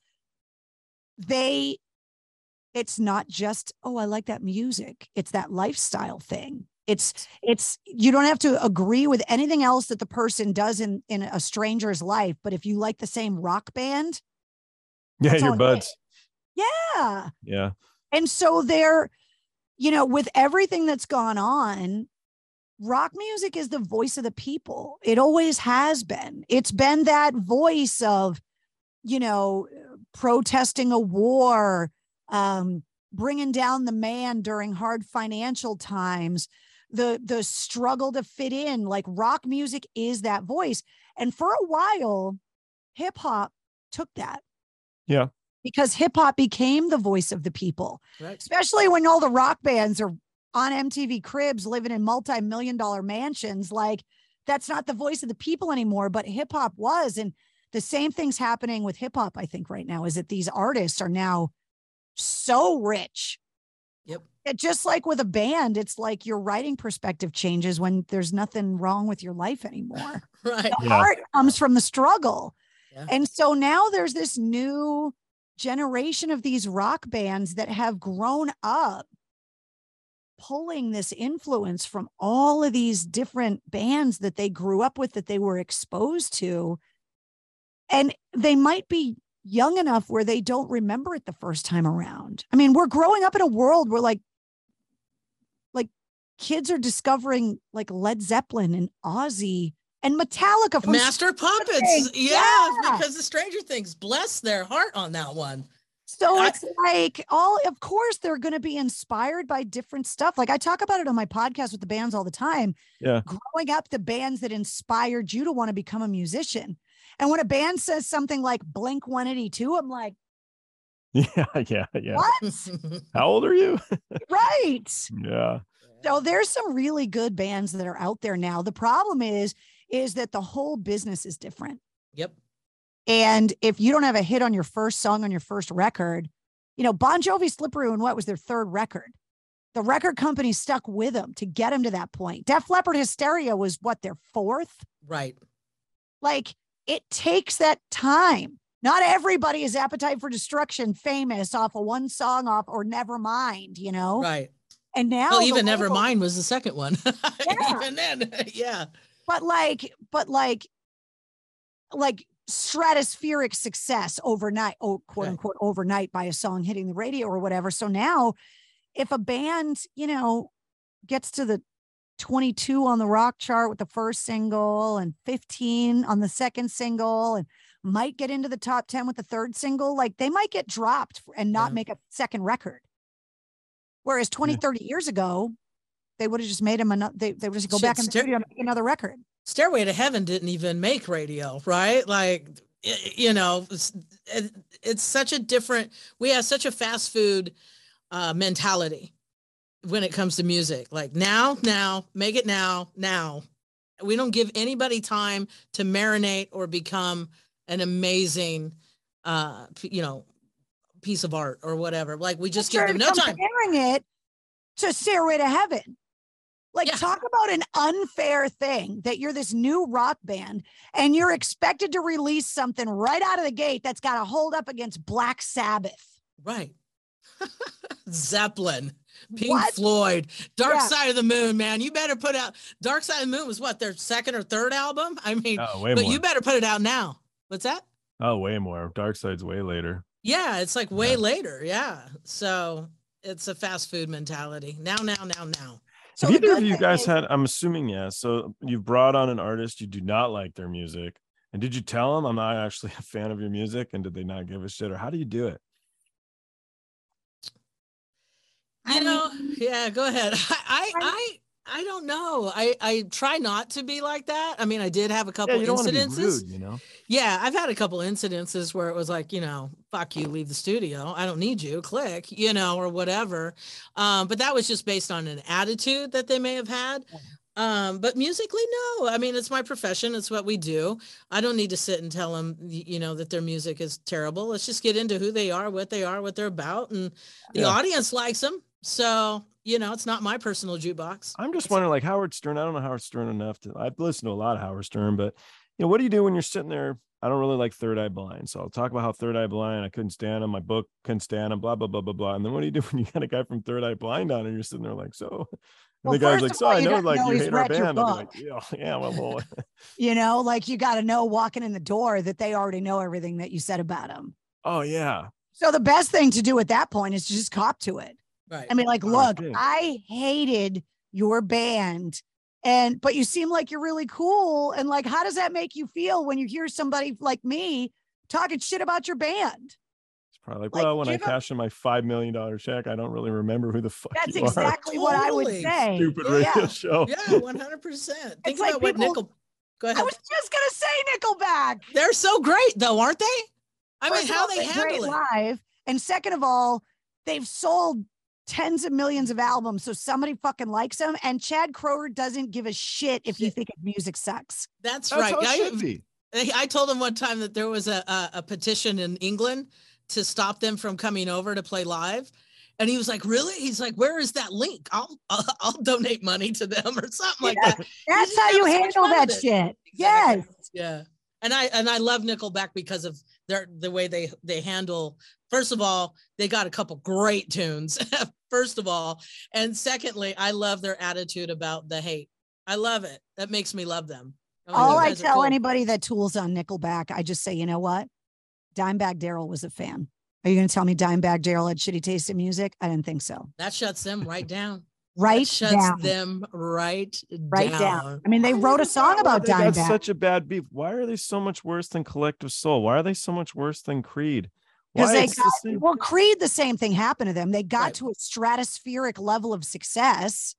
they, it's not just, oh, I like that music. It's that lifestyle thing. It's, it's, you don't have to agree with anything else that the person does in, in a stranger's life. But if you like the same rock band. Yeah, your buds. Yeah. Yeah. And so they're, you know, with everything that's gone on, rock music is the voice of the people. It always has been. It's been that voice of, you know, protesting a war, um, bringing down the man during hard financial times, the, the struggle to fit in. Like rock music is that voice. And for a while, hip hop took that. Yeah. Because hip hop became the voice of the people, right. Especially when all the rock bands are on M T V Cribs living in multi-million dollar mansions. Like that's not the voice of the people anymore, but hip hop was. And the same thing's happening with hip hop, I think right now, is that these artists are now so rich. Yep. It, just like with a band, it's like your writing perspective changes when there's nothing wrong with your life anymore. Right. The Yeah. art comes from the struggle. Yeah. And so now there's this new generation of these rock bands that have grown up pulling this influence from all of these different bands that they grew up with, that they were exposed to. And they might be young enough where they don't remember it the first time around. I mean, we're growing up in a world where like, like kids are discovering like Led Zeppelin and Ozzy and Metallica from Master Puppets. Yeah, yeah, because the Stranger Things, bless their heart on that one. So I, it's like all, of course, they're going to be inspired by different stuff. Like I talk about it on my podcast with the bands all the time. Yeah. Growing up, the bands that inspired you to want to become a musician. And when a band says something like Blink one eighty-two, I'm like, yeah, yeah, yeah. What? How old are you? Right. Yeah. So there's some really good bands that are out there now. The problem is, is that the whole business is different. Yep. And if you don't have a hit on your first song on your first record, you know, Bon Jovi, Slippery When Wet was their third record. The record company stuck with them to get them to that point. Def Leppard, Hysteria was what, their fourth? Right. Like it takes that time. Not everybody is Appetite for Destruction famous off of one song off or Nevermind, you know? Right. And now well, even label, Nevermind was the second one. Yeah. Even then, yeah. But like, but like, like stratospheric success overnight, oh, quote Okay. unquote, overnight by a song hitting the radio or whatever. So now if a band, you know, gets to the twenty-two on the rock chart with the first single and fifteen on the second single and might get into the top ten with the third single, like they might get dropped and not Yeah. make a second record. Whereas twenty, Yeah. thirty years ago, they would have just made them another, they, they would just go Shit, back in the Stair- studio and make another record. Stairway to Heaven didn't even make radio, right? Like, y- you know, it's, it, it's such a different, we have such a fast food uh, mentality when it comes to music. Like now, now, make it now, now. We don't give anybody time to marinate or become an amazing, uh, p- you know, piece of art or whatever. Like we just give them no time. Comparing it to Stairway to Heaven. Like Yeah. talk about an unfair thing that you're this new rock band and you're expected to release something right out of the gate that's got to hold up against Black Sabbath. Right. Zeppelin, Pink What? Floyd, Dark Yeah. Side of the Moon, man. You better put out Dark Side of the Moon was what, their second or third album? I mean, Oh, way but more. you better put it out now. What's that? Oh, way more. Dark Side's way later. Yeah, it's like way Yeah. later. Yeah. So it's a fast food mentality. Now, now, now, now. So Have the either of good you thing guys is- had, I'm assuming, yeah. So you've brought on an artist, you do not like their music. And did you tell them I'm not actually a fan of your music? And did they not give a shit? Or how do you do it? You I know, mean- yeah, go ahead. I, I, I- I, I don't know. I, I try not to be like that. I mean, I did have a Yeah, couple you don't want to be incidences. rude, you know? Yeah, I've had a couple incidences where it was like, you know, fuck you, leave the studio. I don't need you, click, you know, or whatever. Um, but that was just based on an attitude that they may have had. Um, but musically, no. I mean, it's my profession. It's what we do. I don't need to sit and tell them, you know, that their music is terrible. Let's just get into who they are, what they are, what they're about. And the Yeah. audience likes them. So, you know, it's not my personal jukebox. I'm just It's- wondering, like Howard Stern. I don't know Howard Stern enough to. I've listened to a lot of Howard Stern, but you know, what do you do when you're sitting there? I don't really like Third Eye Blind, so I'll talk about how Third Eye Blind. I couldn't stand him. My book couldn't stand him. Blah blah blah blah blah. And then what do you do when you got a guy from Third Eye Blind on, and you're sitting there like, so. And Well, the guy's first like, of so all, I you know, gotta like know you he's hate our read your band. I'll be book. like, yeah, yeah, well, well. You know, like you got to know walking in the door that they already know everything that you said about them. Oh yeah. So the best thing to do at that point is to just cop to it. Right. I mean, like, I would look, think. I hated your band, and but you seem like you're really cool. And like, how does that make you feel when you hear somebody like me talking shit about your band? It's probably like, Like, well, when I give 'em- cash in my five million dollar check, I don't really remember who the fuck That's you exactly what I would Totally. say. Stupid Yeah. radio show. Yeah, one hundred percent. Think like about what people- Nickel. Go ahead. I was just gonna say Nickelback. They're so great, though, aren't they? I mean, First of how all, they they're great handle it. live, and second of all, they've sold tens of millions of albums, so somebody fucking likes them. And Chad Kroger doesn't give a shit if you Shit. think his music sucks. That's, That's right. how it I, should be. I told him one time that there was a, a a petition in England to stop them from coming over to play live. And he was like, really? He's like, where is that link? I'll I'll, I'll donate money to them or something like that. That's just how have you so much handle fun that with it. shit. Exactly. Yes. Yeah. And I and I love Nickelback because of their the way they they handle. First of all, they got a couple great tunes. First of all, and secondly, I love their attitude about the hate. I love it. That makes me love them. I mean, All those I guys are tell cool. anybody that tools on Nickelback, I just say, you know what? Dimebag Daryl was a fan. Are you going to tell me Dimebag Daryl had shitty taste in music? I didn't think so. That shuts them right down. That Right shuts down. them right, Right down. down. I mean, they wrote a Why song about they got Dimebag. such a bad beef. Why are they so much worse than Collective Soul? Why are they so much worse than Creed? Because Why they it's the got, same- well, Creed, the same thing happened to them. They got Right. to a stratospheric level of success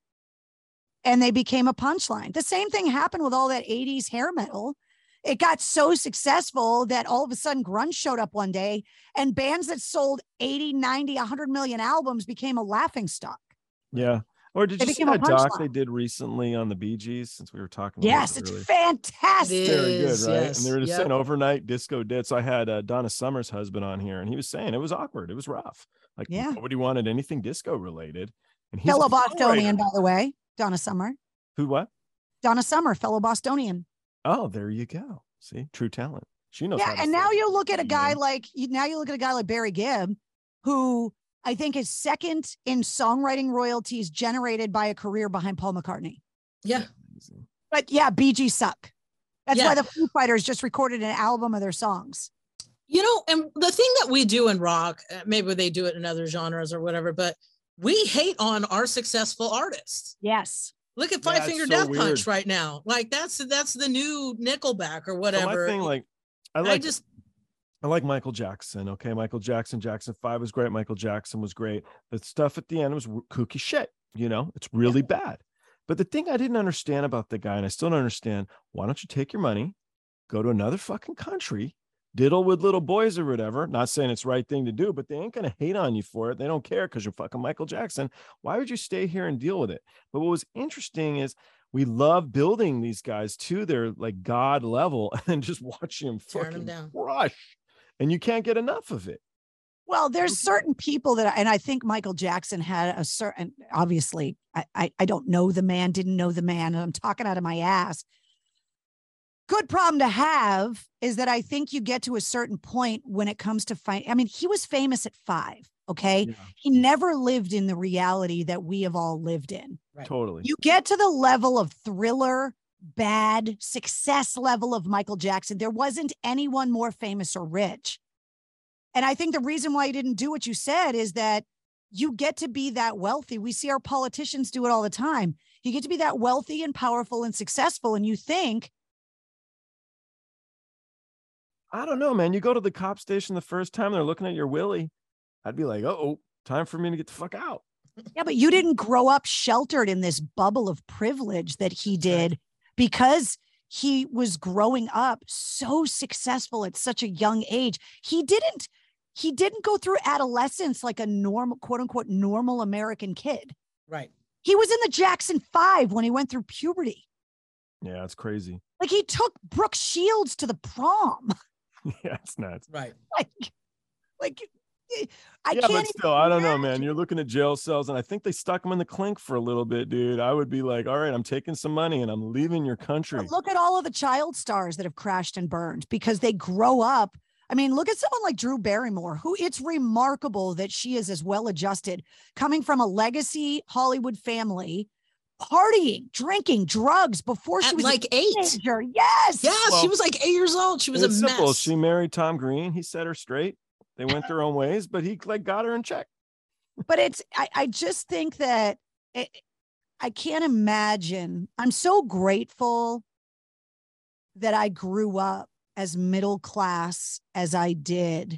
and they became a punchline. The same thing happened with all that eighties hair metal. It got so successful that all of a sudden grunge showed up one day and bands that sold eighty, ninety, one hundred million albums became a laughing stock. Yeah. Or did They you see became a that doc punchline. they did recently on the Bee Gees? Since we were talking about Yes, it it's earlier. fantastic. It Very good, is, right? yes. And they were just Yep. saying overnight disco dead. So I had uh, Donna Summer's husband on here, and he was saying it was awkward. It was rough. Like Yeah. nobody wanted anything disco related. And he's Fellow a songwriter. Bostonian, by the way, Donna Summer. Who? What? Donna Summer, fellow Bostonian. Oh, there you go. See, true talent. She knows. how Yeah, to and now say you look at a it. guy like you now you look at a guy like Barry Gibb, who I think is second in songwriting royalties generated by a career behind Paul McCartney. Yeah. Amazing. But yeah, Bee Gees suck. That's Yeah. why the Foo Fighters just recorded an album of their songs. You know, and the thing that we do in rock, uh, maybe they do it in other genres or whatever, but we hate on our successful artists. Yes. Look at Yeah, Five it's Finger so Death weird. Punch right now. Like that's that's the new Nickelback or So whatever. my thing, like, I I like just I like Michael Jackson. Okay, Michael Jackson, Jackson Five was great. Michael Jackson was great. The stuff at the end was kooky shit. You know, it's really bad. But the thing I didn't understand about the guy, and I still don't understand, why don't you take your money, go to another fucking country, diddle with little boys or whatever? Not saying it's the right thing to do, but they ain't gonna hate on you for it. They don't care because you're fucking Michael Jackson. Why would you stay here and deal with it? But what was interesting is we love building these guys to their like God level and just watching them Tearing 'em fucking down. crush. And you can't get enough of it. Well, there's certain people that, and I think Michael Jackson had a certain, obviously, I, I, I don't know the man, didn't know the man, and I'm talking out of my ass. Good problem to have is that I think you get to a certain point when it comes to find. I mean, he was famous at five. Okay. Yeah. He never lived in the reality that we have all lived in. Right. Totally. You get to the level of Thriller bad success level of Michael Jackson. There wasn't anyone more famous or rich. And I think the reason why you didn't do what you said is that you get to be that wealthy. We see our politicians do it all the time. You get to be that wealthy and powerful and successful. And you think, I don't know, man. You go to the cop station the first time they're looking at your Willie. I'd be like, oh, time for me to get the fuck out. Yeah, but you didn't grow up sheltered in this bubble of privilege that he did because he was growing up so successful at such a young age. He didn't, he didn't go through adolescence like a normal, quote unquote, normal American kid. Right. He was in the Jackson Five when he went through puberty. Yeah, it's crazy. Like he took Brooke Shields to the prom. Yeah, it's nuts. Right. Like, like I yeah, can't but still, I don't know, man. imagine. You're looking at jail cells, and I think they stuck him in the clink for a little bit, dude. I would be like, all right, I'm taking some money and I'm leaving your country. But look at all of the child stars that have crashed and burned because they grow up. I mean, look at someone like Drew Barrymore, who it's remarkable that she is as well adjusted, coming from a legacy Hollywood family, partying, drinking, drugs before she At was like a eight. teenager. Yes. Yeah, Well, she was like eight years old. She was a It's mess. simple. She married Tom Green. He set her straight. They went their own ways, but he like got her in check. But it's, I, I just think that it, I can't imagine. I'm so grateful that I grew up as middle class as I did,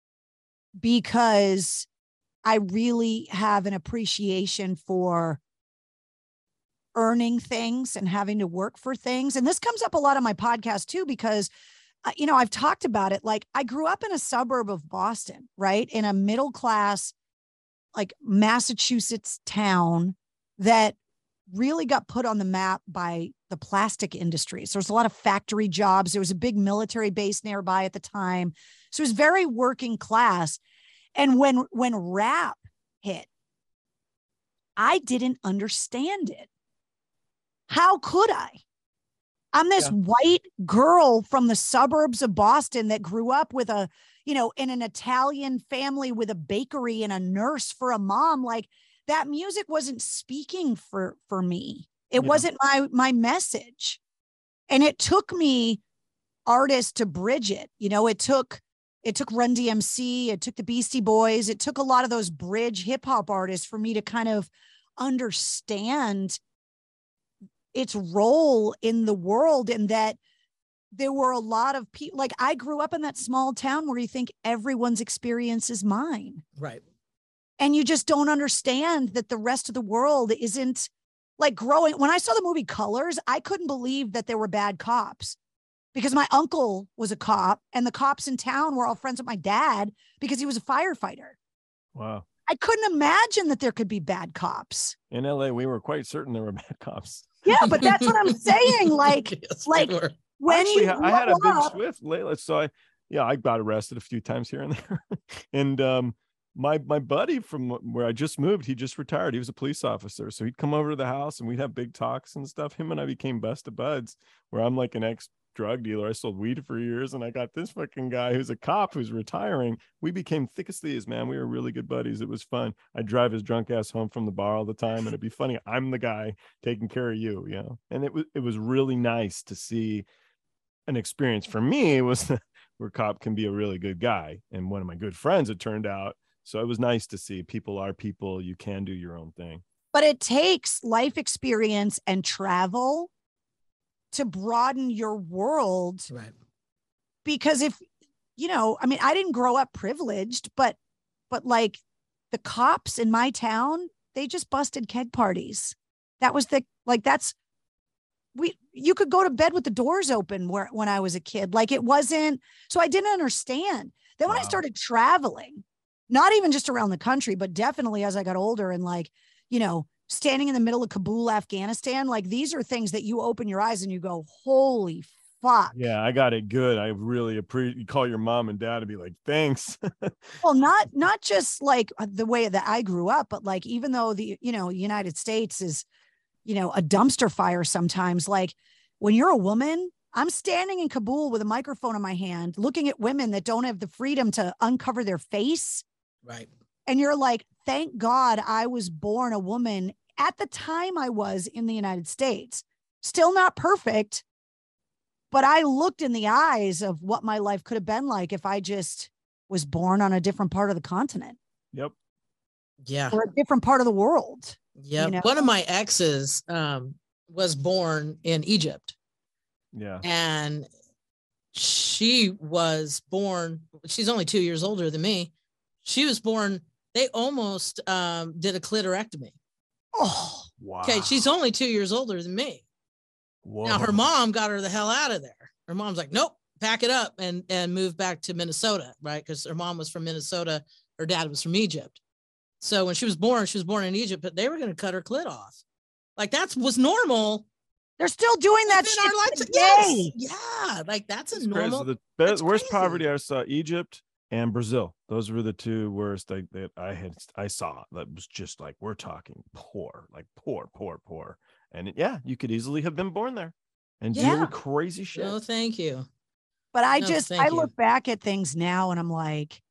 because I really have an appreciation for earning things and having to work for things. And this comes up a lot on my podcast too, because uh, you know, I've talked about it. Like I grew up in a suburb of Boston, right? In a middle class, like Massachusetts town that really got put on the map by the plastic industry. So there's a lot of factory jobs. There was a big military base nearby at the time. So it was very working class. And when, when rap hit, I didn't understand it. How could I? I'm this Yeah. white girl from the suburbs of Boston that grew up with a, you know, in an Italian family with a bakery and a nurse for a mom. Like that music wasn't speaking for, for me. It Yeah. wasn't my, my message. And it took me artists to bridge it. You know, it took, it took Run D M C, it took the Beastie Boys. It took a lot of those bridge hip hop artists for me to kind of understand its role in the world, and that there were a lot of people. Like I grew up in that small town where you think everyone's experience is mine. Right. And you just don't understand that the rest of the world isn't like growing. When I saw the movie Colors, I couldn't believe that there were bad cops because my uncle was a cop and the cops in town were all friends with my dad because he was a firefighter. Wow. I couldn't imagine that there could be bad cops. In L A, we were quite certain there were bad cops. Yeah, but that's what I'm saying. Like, Yes, like they were. when Actually, you I had a grow big up, Swift lately. So I, yeah, I got arrested a few times here and there. and um, my my buddy from where I just moved, he just retired. He was a police officer. So he'd come over to the house and we'd have big talks and stuff. Him and I became best of buds, where I'm like an ex drug dealer. I sold weed for years, and I got this fucking guy who's a cop who's retiring. We became thick as thieves, man. We were really good buddies. It was fun. I'd drive his drunk ass home from the bar all the time, and it'd be funny. I'm the guy taking care of you, you know. And it was it was really nice to see an experience for me. It was where cop can be a really good guy, and one of my good friends, it turned out. So it was nice to see people are people. You can do your own thing. but it takes life experience and travel to broaden your world. Right. Because if, you know, I mean, I didn't grow up privileged, but, but like the cops in my town, they just busted keg parties. That was the, like, that's, we, you could go to bed with the doors open where, when I was a kid, like it wasn't, so I didn't understand. Then when Wow. I started traveling, not even just around the country, but definitely as I got older and like, you know, standing in the middle of Kabul, Afghanistan, like these are things that you open your eyes and you go, holy fuck. Yeah, I got it good. I really appreciate you call your mom and dad and be like, thanks. Well, not, not just like the way that I grew up, but like, even though the, you know, United States is, you know, a dumpster fire sometimes, like when you're a woman, I'm standing in Kabul with a microphone in my hand, looking at women that don't have the freedom to uncover their face. Right. And you're like, thank God I was born a woman at the time I was in the United States. Still not perfect, but I looked in the eyes of what my life could have been like if I just was born on a different part of the continent. Yep. Yeah. Or a different part of the world. Yeah. You know? One of my exes um, was born in Egypt. Yeah. And she was born, she's only two years older than me. She was born, they almost um, did a clitorectomy. Oh, wow. Okay. She's only two years older than me. Whoa. Now her mom got her the hell out of there. Her mom's like, nope, pack it up and, and move back to Minnesota, right? Because her mom was from Minnesota. Her dad was from Egypt. So when she was born, she was born in Egypt, but they were going to cut her clit off. Like that was normal. They're still doing that within shit our lives. today. Yes. Yeah. Like that's a It's normal. crazy. The that's worst crazy. poverty I saw, Egypt and Brazil. Those were the two worst that, that I had, I saw. That was just like, we're talking poor, like poor, poor, poor. And it, yeah, you could easily have been born there and Yeah. deal with crazy shit. No, thank you. But I No, just, thank I you. look back at things now and I'm like,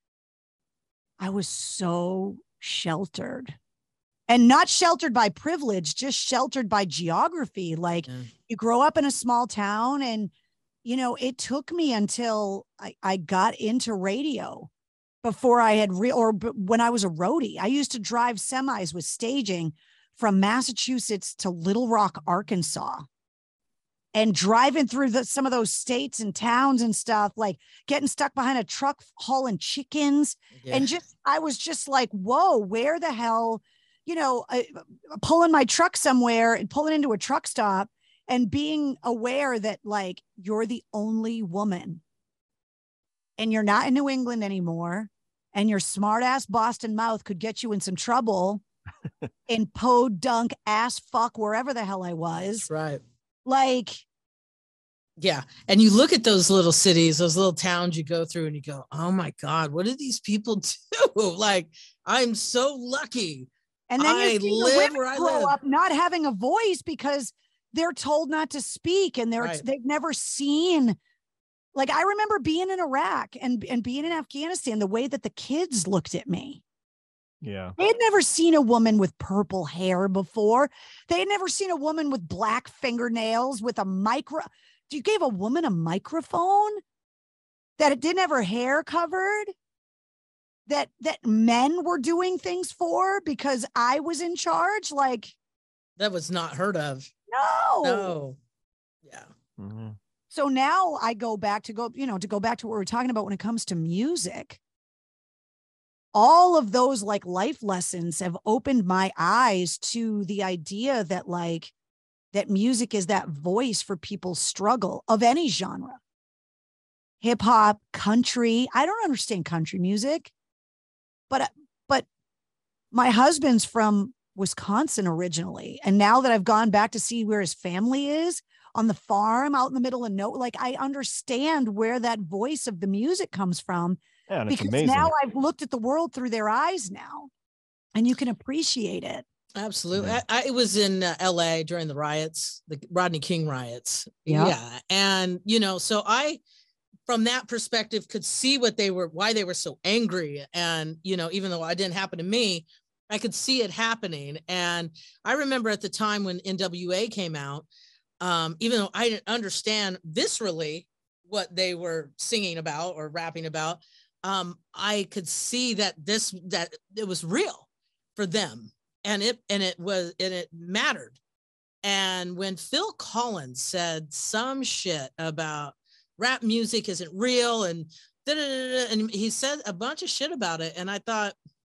I was so sheltered. And not sheltered by privilege, just sheltered by geography. Like Yeah. you grow up in a small town and, you know, it took me until I, I got into radio before I had real, or b- when I was a roadie. I used to drive semis with staging from Massachusetts to Little Rock, Arkansas. And driving through the, some of those states and towns and stuff, like getting stuck behind a truck hauling chickens. Yeah. And just, I was just like, whoa, where the hell, you know, uh, pulling my truck somewhere and pulling into a truck stop and being aware that like, you're the only woman and you're not in New England anymore. And your smart ass Boston mouth could get you in some trouble in podunk ass fuck, wherever the hell I was. That's right. Like, yeah. And you look at those little cities, those little towns you go through and you go, oh my God, what do these people do? Like, I'm so lucky. and then I you see the live women where I grow live. up not having a voice because they're told not to speak and they're Right. they've never seen. Like I remember being in Iraq and, and being in Afghanistan, the way that the kids looked at me. Yeah. They had never seen a woman with purple hair before. They had never seen a woman with black fingernails with a micro. You gave a woman a microphone that it didn't have her hair covered, that that men were doing things for because I was in charge. Like, That was not heard of. no. No. Yeah. Mm-hmm. So now I go back to go, you know, to go back to what we're talking about when it comes to music. All of those like life lessons have opened my eyes to the idea that like that music is that voice for people's struggle of any genre. Hip hop, country. I don't understand country music, but but my husband's from Wisconsin originally, and now that I've gone back to see where his family is on the farm out in the middle of nowhere, like I understand where that voice of the music comes from. Yeah, and it's Because amazing. now I've looked at the world through their eyes now, and you can appreciate it. Absolutely. Yeah. I, I was in uh, L A during the riots, the Rodney King riots. Yeah. Yeah. And, you know, so I, from that perspective, could see what they were, why they were so angry. And, you know, even though it didn't happen to me, I could see it happening. And I remember at the time when N W A came out, um, even though I didn't understand viscerally what they were singing about or rapping about, um, I could see that this, that it was real for them. And it, and it was, and it mattered. And when Phil Collins said some shit about rap music isn't real and da, da, da, da, and he said a bunch of shit about it. And I thought,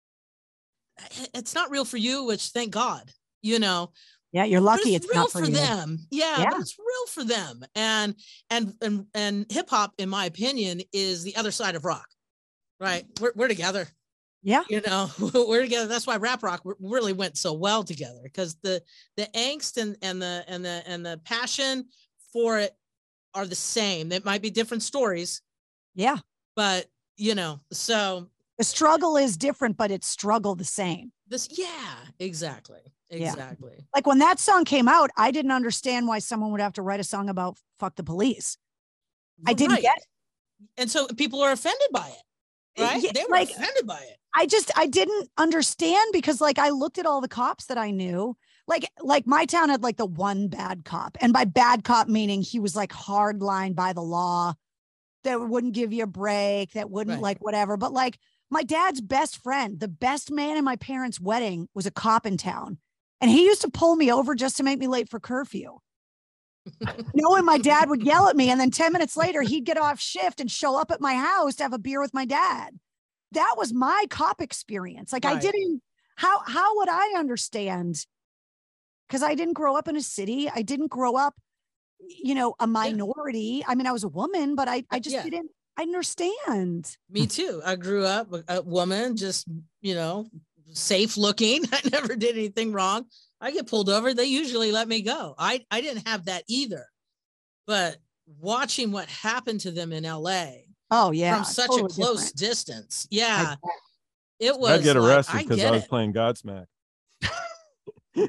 it's not real for you, which thank God, you know. Yeah, you're lucky it's, it's, real not for, for you. them. Yeah, Yeah. but it's real for them. And and and and hip hop, in my opinion, is the other side of rock. Right? We're we're together. Yeah. You know, we're together. That's why rap rock really went so well together, because the the angst and and the and the and the passion for it are the same. They might be different stories. Yeah. But you know, so the struggle is different, but it's struggle the same. This, yeah, exactly. Exactly. Yeah. Like when that song came out, I didn't understand why someone would have to write a song about fuck the police. I didn't Right. get it. And so people are offended by it. Right? Yeah, They were like, offended by it. I just, I didn't understand because like I looked at all the cops that I knew like, like my town had like the one bad cop. And by bad cop, meaning he was like hard line by the law, that wouldn't give you a break, that wouldn't Right. like whatever. But like my dad's best friend, the best man in my parents' wedding, was a cop in town. And he used to pull me over just to make me late for curfew. Knowing my dad would yell at me. And then ten minutes later, he'd get off shift and show up at my house to have a beer with my dad. That was my cop experience. Like Right. I didn't, how, how would I understand? Because I didn't grow up in a city. I didn't grow up, you know, a minority. Yeah. I mean, I was a woman, but I, I just yeah. didn't understand. Me too. I grew up a woman, just, you know, safe looking. I never did anything wrong. I get pulled over. They usually let me go. I, I didn't have that either. But watching what happened to them in L A. Oh, yeah. From such totally a close different. distance. Yeah. It was. I'd get arrested like, because I, I was it. playing Godsmack. Like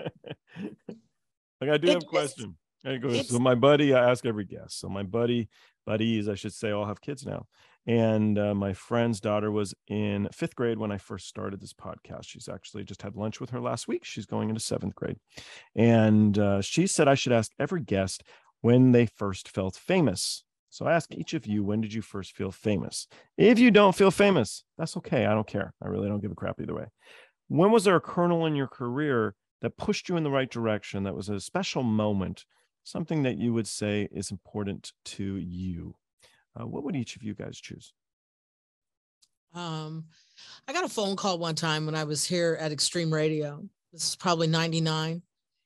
I do It have a just- question. I go, it's- so my buddy, I ask every guest. So my buddy, buddies, I should say, all have kids now. And uh, my friend's daughter was in fifth grade when I first started this podcast. She's actually just had lunch with her last week. She's going into seventh grade. And uh, she said I should ask every guest when they first felt famous. So I ask each of you, when did you first feel famous? If you don't feel famous, that's okay. I don't care. I really don't give a crap either way. When was there a kernel in your career that pushed you in the right direction? That was a special moment, something that you would say is important to you. Uh, what would each of you guys choose? Um, I got a phone call one time when I was here at Extreme Radio. This is probably ninety-nine.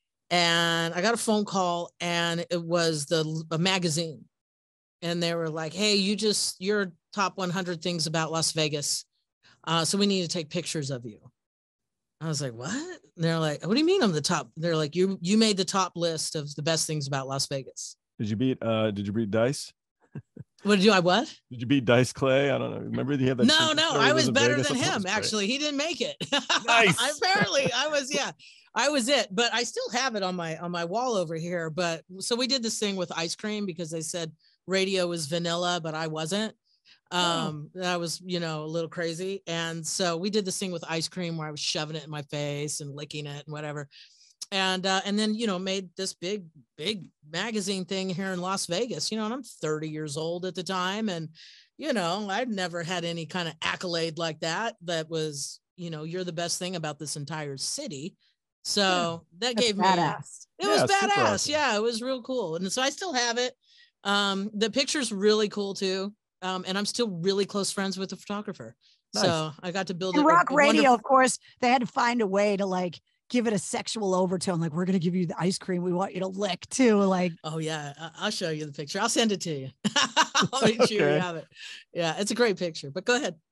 And I got a phone call and it was the a magazine. And they were like, hey, you just, you're top one hundred things about Las Vegas. Uh, so we need to take pictures of you. I was like, what? And they're like, what do you mean I'm the top? They're like, you you made the top list of the best things about Las Vegas. Did you beat uh did you beat Dice? What did you I what? Did you beat Dice Clay? I don't know. Remember he had that? No, no, I was better than him. Great. Actually, he didn't make it. Nice. Apparently, I was, yeah, I was it. But I still have it on my on my wall over here. But so we did this thing with ice cream because they said radio was vanilla, but I wasn't. Um, oh. That was, you know, a little crazy. And so we did this thing with ice cream where I was shoving it in my face and licking it and whatever. And, uh, and then, you know, made this big, big magazine thing here in Las Vegas, you know, and I'm thirty years old at the time. And, you know, I'd never had any kind of accolade like that. That was, you know, you're the best thing about this entire city. So yeah, that gave badass. me, it yeah, was badass. Awesome. Yeah. It was real cool. And so I still have it. Um, the picture's really cool too. Um, and I'm still really close friends with the photographer. Nice. So I got to build and it. Rock Radio, of course, they had to find a way to like give it a sexual overtone. Like, we're going to give you the ice cream we want you to lick too. Like, oh yeah, I'll show you the picture. I'll send it to you. I'll make okay. sure you have it. Yeah, it's a great picture, but go ahead.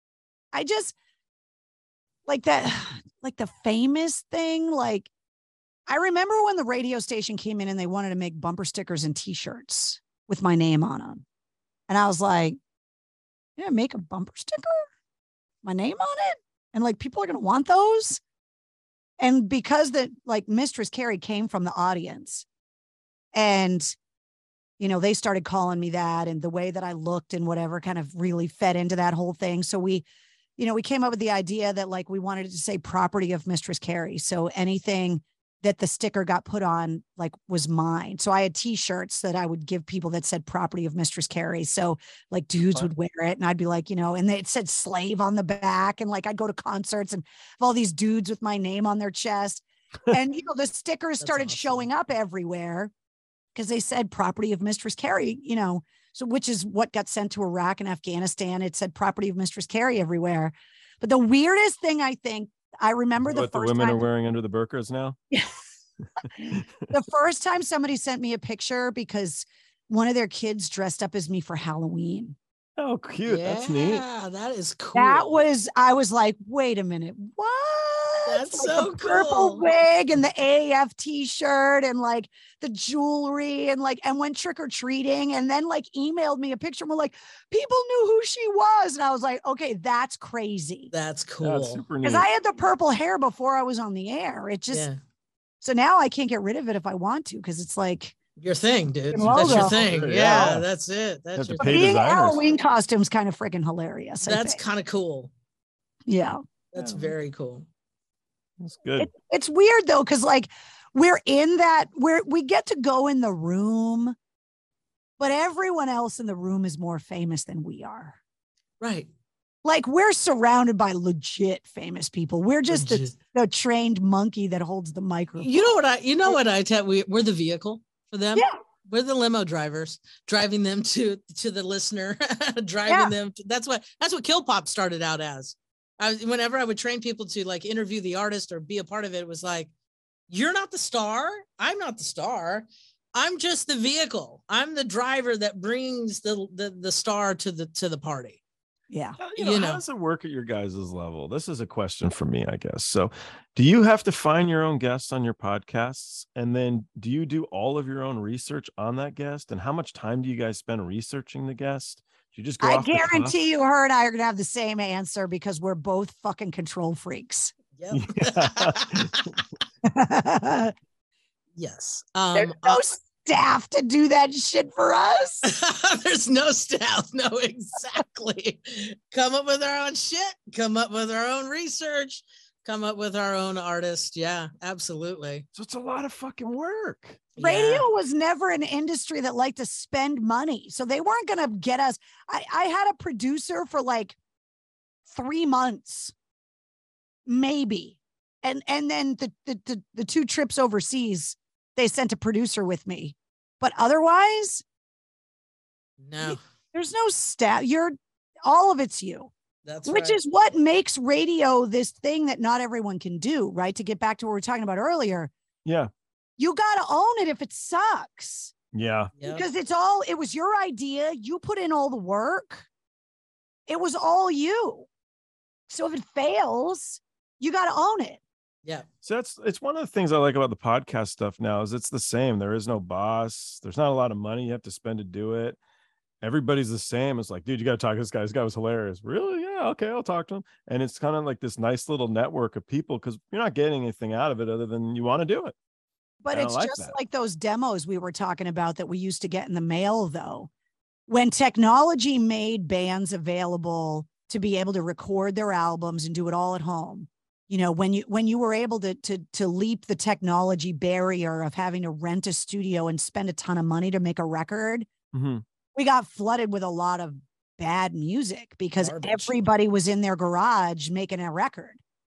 I just like that, like the famous thing. Like, I remember when the radio station came in and they wanted to make bumper stickers and t-shirts with my name on them. And I was like, yeah, make a bumper sticker, my name on it. And like, people are going to want those. And because the like Mistress Carrie came from the audience and, you know, they started calling me that, and the way that I looked and whatever kind of really fed into that whole thing. So we, you know, we came up with the idea that like, we wanted it to say property of Mistress Carrie. So anything that the sticker got put on like was mine. So I had t-shirts that I would give people that said property of Mistress Carrie. So like dudes would wear it and I'd be like, you know, and it said slave on the back. And like, I'd go to concerts and have all these dudes with my name on their chest. And, you know, the stickers started awesome. Showing up everywhere because they said property of Mistress Carrie, you know, so which is what got sent to Iraq and Afghanistan. It said property of Mistress Carrie everywhere. But the weirdest thing, I think, I remember the what first the women time, are wearing under the burqas now. The first time somebody sent me a picture because one of their kids dressed up as me for Halloween. Oh, cute. Yeah, that's neat. Yeah, that is cool. That was, I was like, wait a minute. What? That's like so the purple cool. wig and the A A F t-shirt and like the jewelry and like, and went trick-or-treating and then like emailed me a picture and were like, people knew who she was. And I was like, okay, that's crazy. That's cool. That's super neat. Because I had the purple hair before I was on the air. It just, yeah. So now I can't get rid of it if I want to, because it's like your thing, dude. Logo. That's your thing. Yeah, yeah. that's it. That's your thing. Being Halloween costumes kind of freaking hilarious. That's kind of cool. Yeah. That's yeah. very cool. That's good. It, it's weird though, because like we're in that where we get to go in the room, but everyone else in the room is more famous than we are. Right. Like we're surrounded by legit famous people. We're just the, the trained monkey that holds the microphone. You know what I, you know what I tell we we're the vehicle for them. Yeah. We're the limo drivers driving them to, to the listener, driving Yeah. them. To, that's what, that's what Kill Pop started out as. I, whenever I would train people to like interview the artist or be a part of it, it was like, you're not the star. I'm not the star. I'm just the vehicle. I'm the driver that brings the, the, the star to the, to the party. Yeah. You know, You how know. does it work at your guys' level? This is a question for me, I guess. So do you have to find your own guests on your podcasts? And then do you do all of your own research on that guest? And how much time do you guys spend researching the guest? Do you just go I off the cuff? guarantee you, her and I are going to have the same answer because we're both fucking control freaks. Yep. There's Yes. Um, no uh, staff to do that shit for us. there's no staff. No, exactly. Come up with our own shit. Come up with our own research. Come up with our own artist. Yeah, absolutely. So it's a lot of fucking work. Radio Yeah. was never an industry that liked to spend money. So they weren't going to get us. I, I had a producer for like three months, maybe. And and then the, the, the, the two trips overseas, they sent a producer with me. But otherwise, No, there's no staff. You're all of it's you. that's Which right. is what makes radio this thing that not everyone can do, right? To get back to what we were talking about earlier, Yeah. you got to own it if it sucks. Yeah. Yep. Because it's all, it was your idea. You put in all the work. It was all you. So if it fails, you got to own it. Yeah. So that's it's one of the things I like about the podcast stuff now is it's the same. There is no boss. There's not a lot of money you have to spend to do it. Everybody's the same. It's like, dude, you got to talk to this guy. This guy was hilarious. Really? Yeah. Okay. I'll talk to him. And it's kind of like this nice little network of people because you're not getting anything out of it other than you want to do it. But I it's like just that. like those demos we were talking about that we used to get in the mail, though. When technology made bands available to be able to record their albums and do it all at home, you know, when you when you were able to to to leap the technology barrier of having to rent a studio and spend a ton of money to make a record, Mm-hmm. we got flooded with a lot of bad music because Garbage. everybody was in their garage making a record.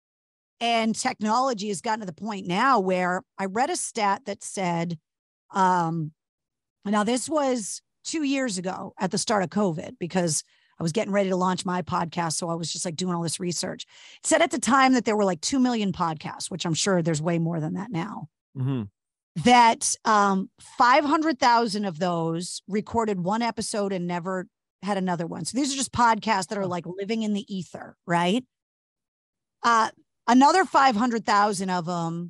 And technology has gotten to the point now where I read a stat that said, um, now this was two years ago at the start of COVID, because I was getting ready to launch my podcast. So I was just like doing all this research. It said at the time that there were like two million podcasts, which I'm sure there's way more than that now. Mm-hmm. That um, five hundred thousand of those recorded one episode and never had another one. So these are just podcasts that are like living in the ether, right? Uh, another five hundred thousand of them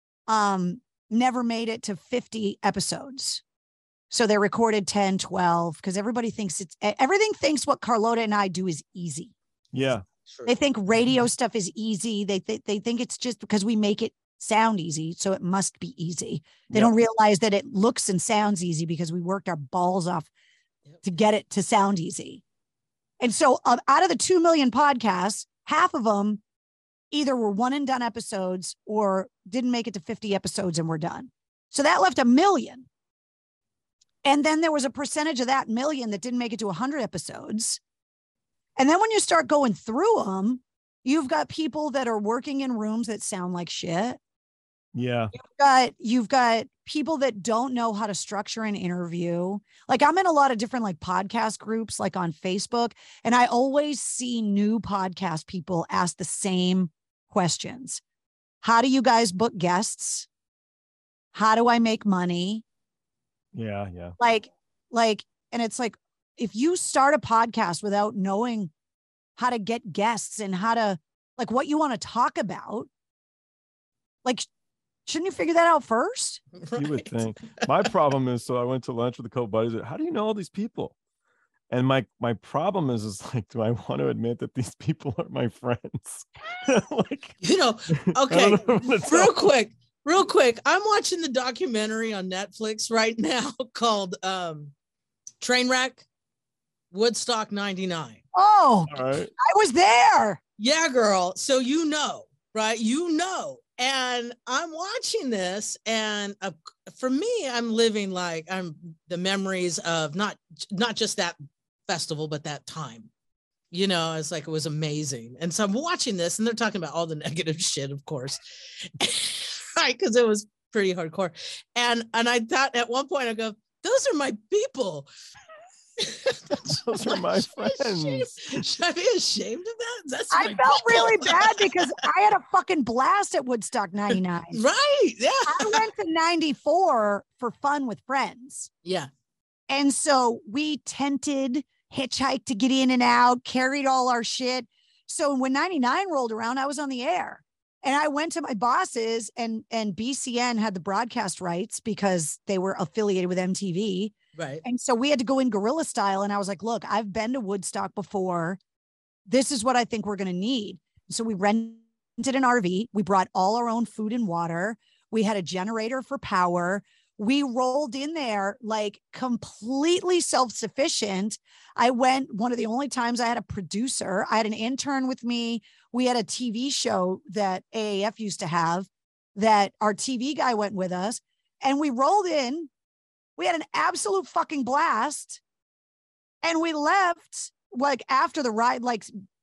um, never made it to fifty episodes. So they recorded ten, twelve, because everybody thinks it's, everything thinks what Carlota and I do is easy. Yeah. True. They think radio stuff is easy. They, they, they think it's just because we make it sound easy, so it must be easy. They Yep. don't realize that it looks and sounds easy because we worked our balls off Yep. to get it to sound easy. And so uh, out of the two million podcasts, half of them either were one and done episodes or didn't make it to fifty episodes and were done. So that left a million. And then there was a percentage of that million that didn't make it to one hundred episodes. And then when you start going through them, you've got people that are working in rooms that sound like shit. Yeah. You've got, you've got people that don't know how to structure an interview. Like I'm in a lot of different like podcast groups, like on Facebook, and I always see new podcast people ask the same questions. How do you guys book guests? How do I make money? Yeah. Yeah. Like, like, and it's like, if you start a podcast without knowing how to get guests and how to, like, what you want to talk about, like, shouldn't you figure that out first? You would think. My problem is, so I went to lunch with a couple buddies. How do you know all these people? And my my problem is, is like, do I want to admit that these people are my friends? Like, You know, I okay, don't know what to real tell. quick, real quick. I'm watching the documentary on Netflix right now called um, Trainwreck, Woodstock ninety-nine. Oh, All right. I was there. Yeah, girl. So you know, right? You know, and I'm watching this, and uh, for me, I'm living like I'm the memories of not not just that festival, but that time. You know, it's like it was amazing. And so I'm watching this, and they're talking about all the negative shit, of course, right? Because it was pretty hardcore. And and I thought at one point, I go, "Those are my people." Those are my friends. Should I be ashamed of that? That's I felt people. really bad because I had a fucking blast at Woodstock ninety-nine. Right. Yeah. I went to ninety-four for fun with friends. Yeah. And so we tented, hitchhiked to get in and out, carried all our shit. So when ninety-nine rolled around, I was on the air. And I went to my bosses, and, and B C N had the broadcast rights because they were affiliated with M T V. Right. And so we had to go in guerrilla style. And I was like, look, I've been to Woodstock before. This is what I think we're going to need. So we rented an R V. We brought all our own food and water. We had a generator for power. We rolled in there like completely self-sufficient. I went, one of the only times I had a producer. I had an intern with me. We had a T V show that A A F used to have that our T V guy went with us, and we rolled in. We had an absolute fucking blast, and we left like after the ride, like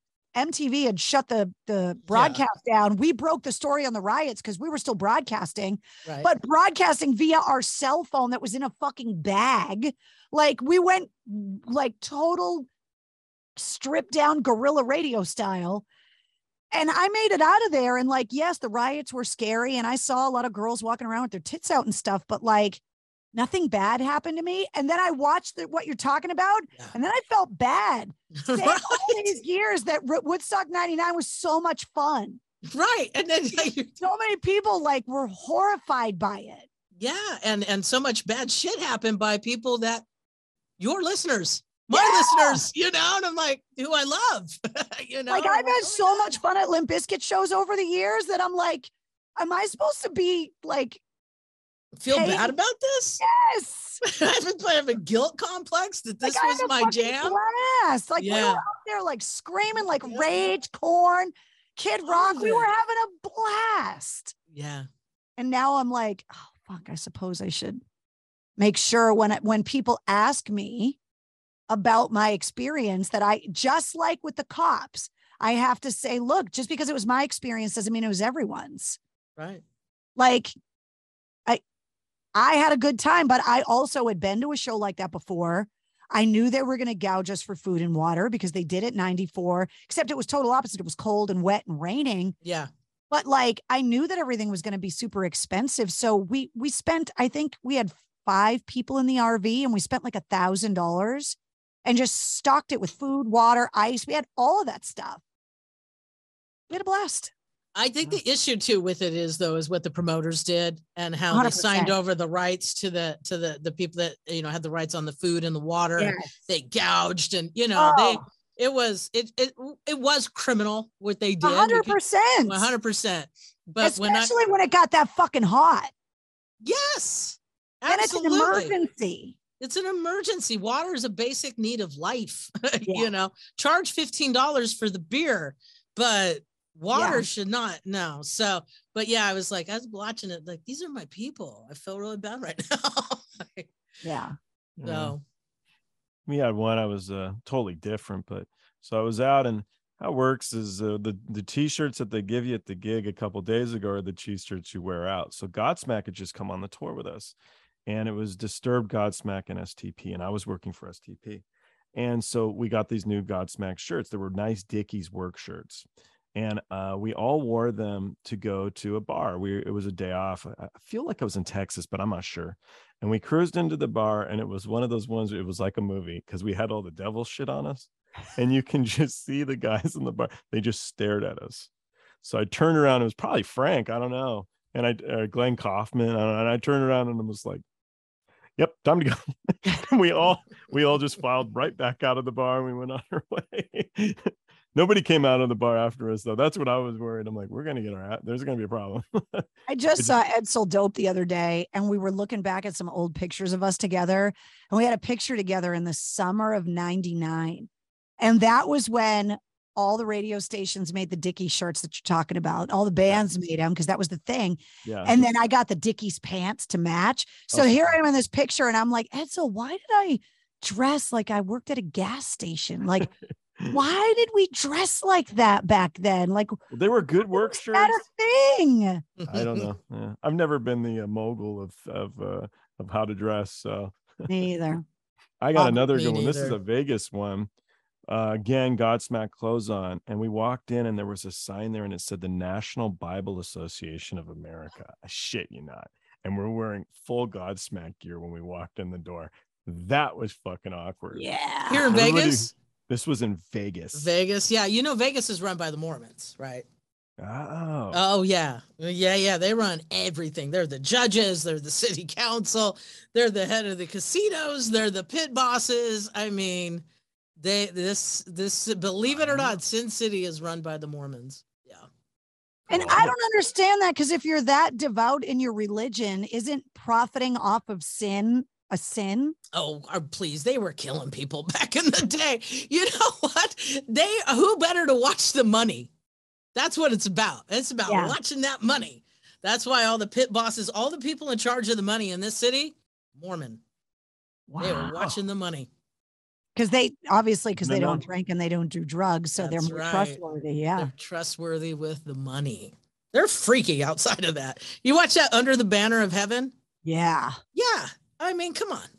M T V had shut the, the broadcast yeah. down. We broke the story on the riots because we were still broadcasting, right. but broadcasting via our cell phone that was in a fucking bag. Like we went like total stripped down guerrilla radio style. And I made it out of there. And like, yes, the riots were scary. And I saw a lot of girls walking around with their tits out and stuff, but like, nothing bad happened to me. And then I watched the, what you're talking about. Yeah. And then I felt bad. Saying right. all these years that Woodstock ninety-nine was so much fun. Right. And then like, so many people like were horrified by it. Yeah. And, and so much bad shit happened by people that your listeners, my yeah. listeners, you know, and I'm like, who I love, you know, like I've had oh so much fun at Limp Bizkit shows over the years that I'm like, am I supposed to be like, feel hey, bad about this? Yes. I have a guilt complex that this like, was my jam. Blast. Like yeah. we were out there like screaming like yeah. Rage, Korn, Kid Rock. We were having a blast. Yeah. And now I'm like, oh fuck, I suppose I should make sure when I, when people ask me about my experience that I, just like with the cops, I have to say, look, just because it was my experience doesn't mean it was everyone's. Right. Like I had a good time, but I also had been to a show like that before. I knew they were going to gouge us for food and water because they did it ninety-four, except it was total opposite. It was cold and wet and raining. Yeah. But like, I knew that everything was going to be super expensive. So we, we spent, I think we had five people in the R V and we spent like a thousand dollars and just stocked it with food, water, ice. We had all of that stuff. We had a blast. I think the issue too with it is though, is what the promoters did and how one hundred percent they signed over the rights to the, to the, the people that, you know, had the rights on the food and the water. Yes. They gouged and, you know, oh. they, it was, it, it, it was criminal what they did. A hundred percent. A hundred percent. But especially when, I, when it got that fucking hot. Yes. And it's an emergency. It's an emergency. Water is a basic need of life. Yeah. You know, charge fifteen dollars for the beer, but water yeah. should not. No. So, but yeah, I was like, I was watching it like, these are my people. I feel really bad right now. like, yeah. So. We had one, I was uh, totally different, but so I was out, and how it works is uh, the, the t-shirts that they give you at the gig a couple days ago are the t-shirts you wear out. So Godsmack had just come on the tour with us, and it was Disturbed, Godsmack, and S T P. And I was working for S T P. And so we got these new Godsmack shirts. They were nice Dickies work shirts. And uh, we all wore them to go to a bar. We It was a day off. I feel like I was in Texas, but I'm not sure. And we cruised into the bar, and it was one of those ones, it was like a movie because we had all the devil shit on us. And you can just see the guys in the bar. They just stared at us. So I turned around. It was probably Frank. I don't know. And I, uh, Glenn Kaufman. And I, and I turned around and I was like, yep, time to go. And we all, we all just filed right back out of the bar. And we went on our way. Nobody came out of the bar after us, though. That's what I was worried. I'm like, we're going to get our hat. There's going to be a problem. I just saw Edsel Dope the other day, and we were looking back at some old pictures of us together. And we had a picture together in the summer of ninety-nine. And that was when all the radio stations made the Dickies shirts that you're talking about. All the bands yeah. made them because that was the thing. Yeah. And then I got the Dickies pants to match. So oh, here I am in this picture and I'm like, Edsel, why did I dress like I worked at a gas station? Like, why did we dress like that back then? Like they were good work shirts. That a thing. I don't know. Yeah. I've never been the uh, mogul of of uh, of how to dress. So me either. I got um, another good one. This is a Vegas one. Uh, again, Godsmack clothes on, and we walked in, and there was a sign there, and it said the National Bible Association of America. I shit you not. And we're wearing full Godsmack gear when we walked in the door. That was fucking awkward. Yeah. Here in Everybody, Vegas. This was in Vegas. Vegas, yeah. You know, Vegas is run by the Mormons, right? Oh. Oh, yeah. Yeah, yeah. They run everything. They're the judges. They're the city council. They're the head of the casinos. They're the pit bosses. I mean, they this this believe it or not, Sin City is run by the Mormons. Yeah. And I don't understand that, because if you're that devout in your religion, isn't profiting off of sin a sin? Oh, please. They were killing people back in the day. You know what? They who better to watch the money? That's what it's about. It's about yeah. watching that money. That's why all the pit bosses, all the people in charge of the money in this city, Mormon. Wow. They were watching the money. Because they obviously because no, they no. don't drink and they don't do drugs, so That's they're more right. trustworthy. Yeah, they're trustworthy with the money. They're freaky outside of that. You watch that Under the Banner of Heaven? Yeah, yeah. I mean, come on,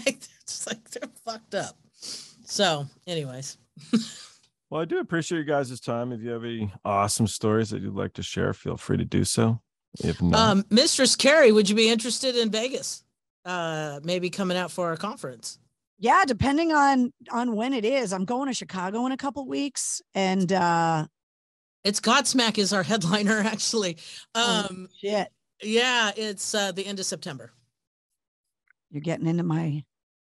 it's like they're fucked up. So, anyways. Well, I do appreciate you guys' time. If you have any awesome stories that you'd like to share, feel free to do so. If not, um, Mistress Carrie, would you be interested in Vegas? Uh, maybe coming out for a conference. Yeah, depending on on when it is. I'm going to Chicago in a couple weeks, and uh it's Godsmack is our headliner, actually. Um oh, shit. Yeah, it's uh the end of September. You're getting into my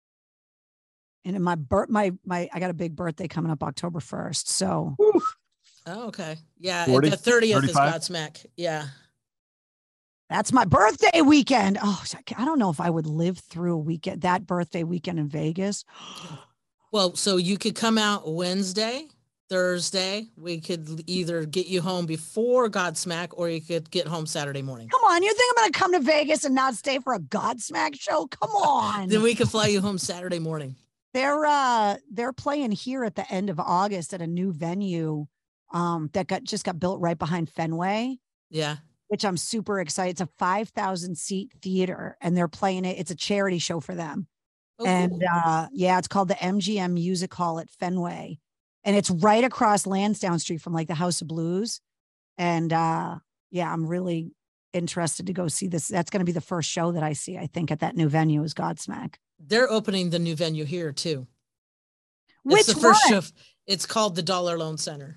into my birth my my I got a big birthday coming up October first. So oh, okay. Yeah, forty, the thirtieth thirty-five? Is Godsmack. Yeah. That's my birthday weekend. Oh, I don't know if I would live through a weekend, that birthday weekend in Vegas. Well, so you could come out Wednesday, Thursday. We could either get you home before Godsmack, or you could get home Saturday morning. Come on. You think I'm going to come to Vegas and not stay for a Godsmack show? Come on. Then we could fly you home Saturday morning. They're uh they're playing here at the end of August at a new venue um that got just got built right behind Fenway. Yeah. Which I'm super excited. It's a five thousand seat theater, and they're playing it. It's a charity show for them. Oh, and cool. uh, yeah, it's called the M G M Music Hall at Fenway. And it's right across Lansdowne Street from like the House of Blues. And uh, yeah, I'm really interested to go see this. That's going to be the first show that I see, I think, at that new venue is Godsmack. They're opening the new venue here too. Which it's the first one? show. It's called the Dollar Loan Center.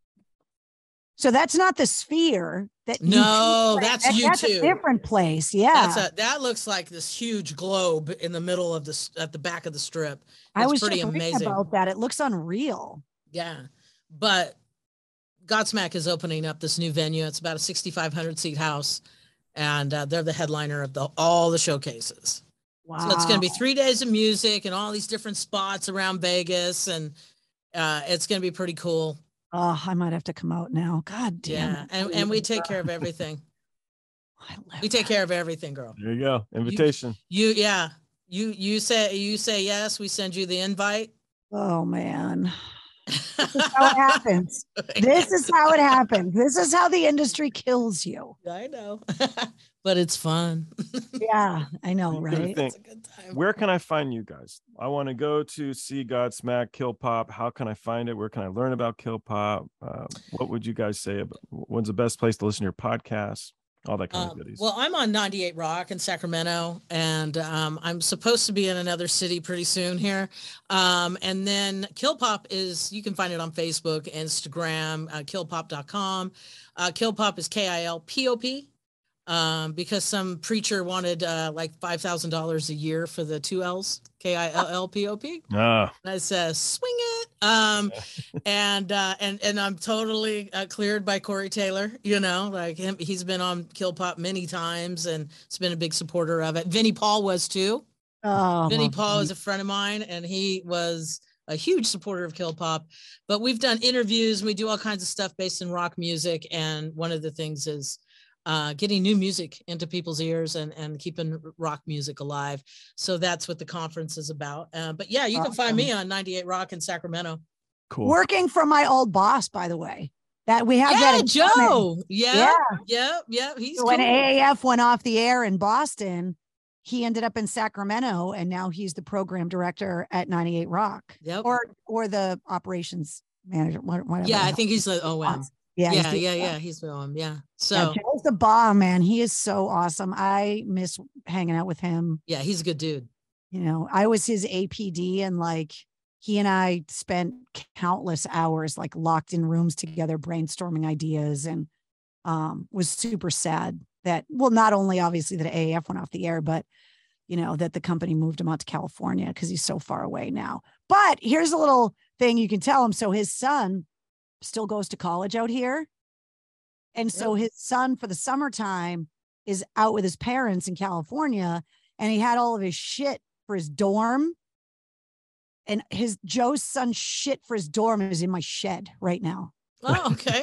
So that's not the Sphere. That no, that's that, you that's too. A different place. Yeah, that's a, that looks like this huge globe in the middle of this at the back of the strip. It's I was pretty just amazing reading about that. It looks unreal. Yeah, but Godsmack is opening up this new venue. It's about a sixty-five hundred seat house, and uh, they're the headliner of the all the showcases. Wow! So it's going to be three days of music and all these different spots around Vegas, and uh, it's going to be pretty cool. Oh, I might have to come out now. God damn. Yeah, and, and we take care of everything. We take care of everything, girl. There you go. Invitation. You, you yeah. You you say you say yes, we send you the invite. Oh man. This is how it happens. This is how it happens. This is how the industry kills you. I know. But it's fun. Yeah, I know, right? It's a good time. Where can I find you guys? I want to go to see Godsmack, Kill Pop. How can I find it? Where can I learn about Kill Pop? Uh, what would you guys say about when's the best place to listen to your podcast? All that kind um, of goodies. Well, I'm on ninety-eight Rock in Sacramento, and um, I'm supposed to be in another city pretty soon here. Um, and then Kill Pop is, you can find it on Facebook, Instagram, uh, kill pop dot com. Uh, Kill Pop is K I L P O P. Um, because some preacher wanted uh, like five thousand dollars a year for the two L's, K I L L P O P. Ah. And I said, swing it. Um, and, uh, and, and I'm totally uh, cleared by Corey Taylor, you know, like him, he's been on Kill Pop many times and has been a big supporter of it. Vinnie Paul was too. Oh, Vinnie Paul is a friend of mine, and he was a huge supporter of K-pop, but we've done interviews. We do all kinds of stuff based in rock music. And one of the things is uh, getting new music into people's ears and, and keeping rock music alive. So that's what the conference is about. Uh, but yeah, you awesome. Can find me on ninety-eight Rock in Sacramento. Cool. Working for my old boss, by the way. That we have yeah, that Joe. Yeah, yeah, yeah, yeah. He's so cool. When A A F went off the air in Boston, he ended up in Sacramento, and now he's the program director at ninety-eight Rock. Yep. Or or the operations manager, whatever. Yeah, I think he's the O M. Yeah, yeah, yeah, yeah. He's the O M. Yeah. So yeah, Joe's the bomb, man. He is so awesome. I miss hanging out with him. Yeah, he's a good dude. You know, I was his A P D, and like he and I spent countless hours like locked in rooms together, brainstorming ideas, and um, was super sad that, well, not only obviously that A A F went off the air, but, you know, that the company moved him out to California because he's so far away now. But here's a little thing you can tell him. So his son still goes to college out here. And so his son for the summertime is out with his parents in California, and he had all of his shit for his dorm. And his Joe's son's shit for his dorm is in my shed right now. Oh, okay.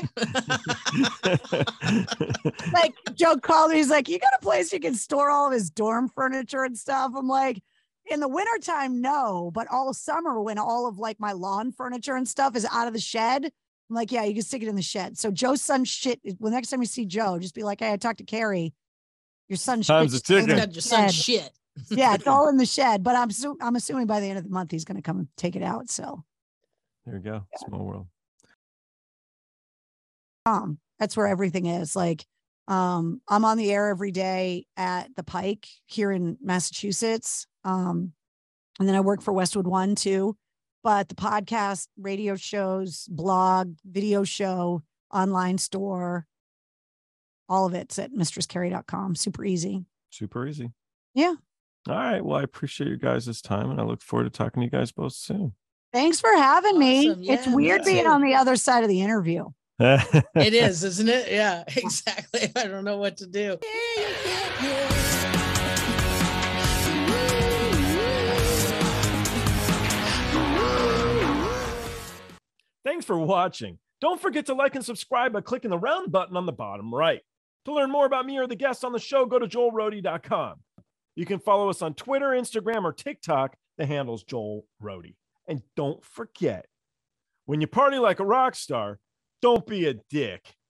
Like Joe called me. He's like, you got a place you can store all of his dorm furniture and stuff? I'm like, in the wintertime, no. But all summer when all of like my lawn furniture and stuff is out of the shed, I'm like, yeah, you can stick it in the shed. So Joe's son's shit, well, next time you see Joe, just be like, hey, I talked to Carrie. Your son's Time's a shit. ticking. Your son's shit. Yeah, it's all in the shed, but I'm su- I'm assuming by the end of the month he's going to come and take it out. So there you go. Yeah. Small world. Um, that's where everything is. Like, um, I'm on the air every day at the Pike here in Massachusetts. Um, and then I work for Westwood One too. But the podcast, radio shows, blog, video show, online store, all of it's at mistress carrie dot com. Super easy. Super easy. Yeah. All right. Well, I appreciate you guys' time, and I look forward to talking to you guys both soon. Thanks for having me. Awesome. Yeah, it's weird being too. on the other side of the interview. It is, isn't it? Yeah, exactly. I don't know what to do. Thanks for watching. Don't forget to like and subscribe by clicking the round button on the bottom right. To learn more about me or the guests on the show, go to joel rohde dot com. You can follow us on Twitter, Instagram, or TikTok. The handle's Joel Rohde. And don't forget, when you party like a rock star, don't be a dick.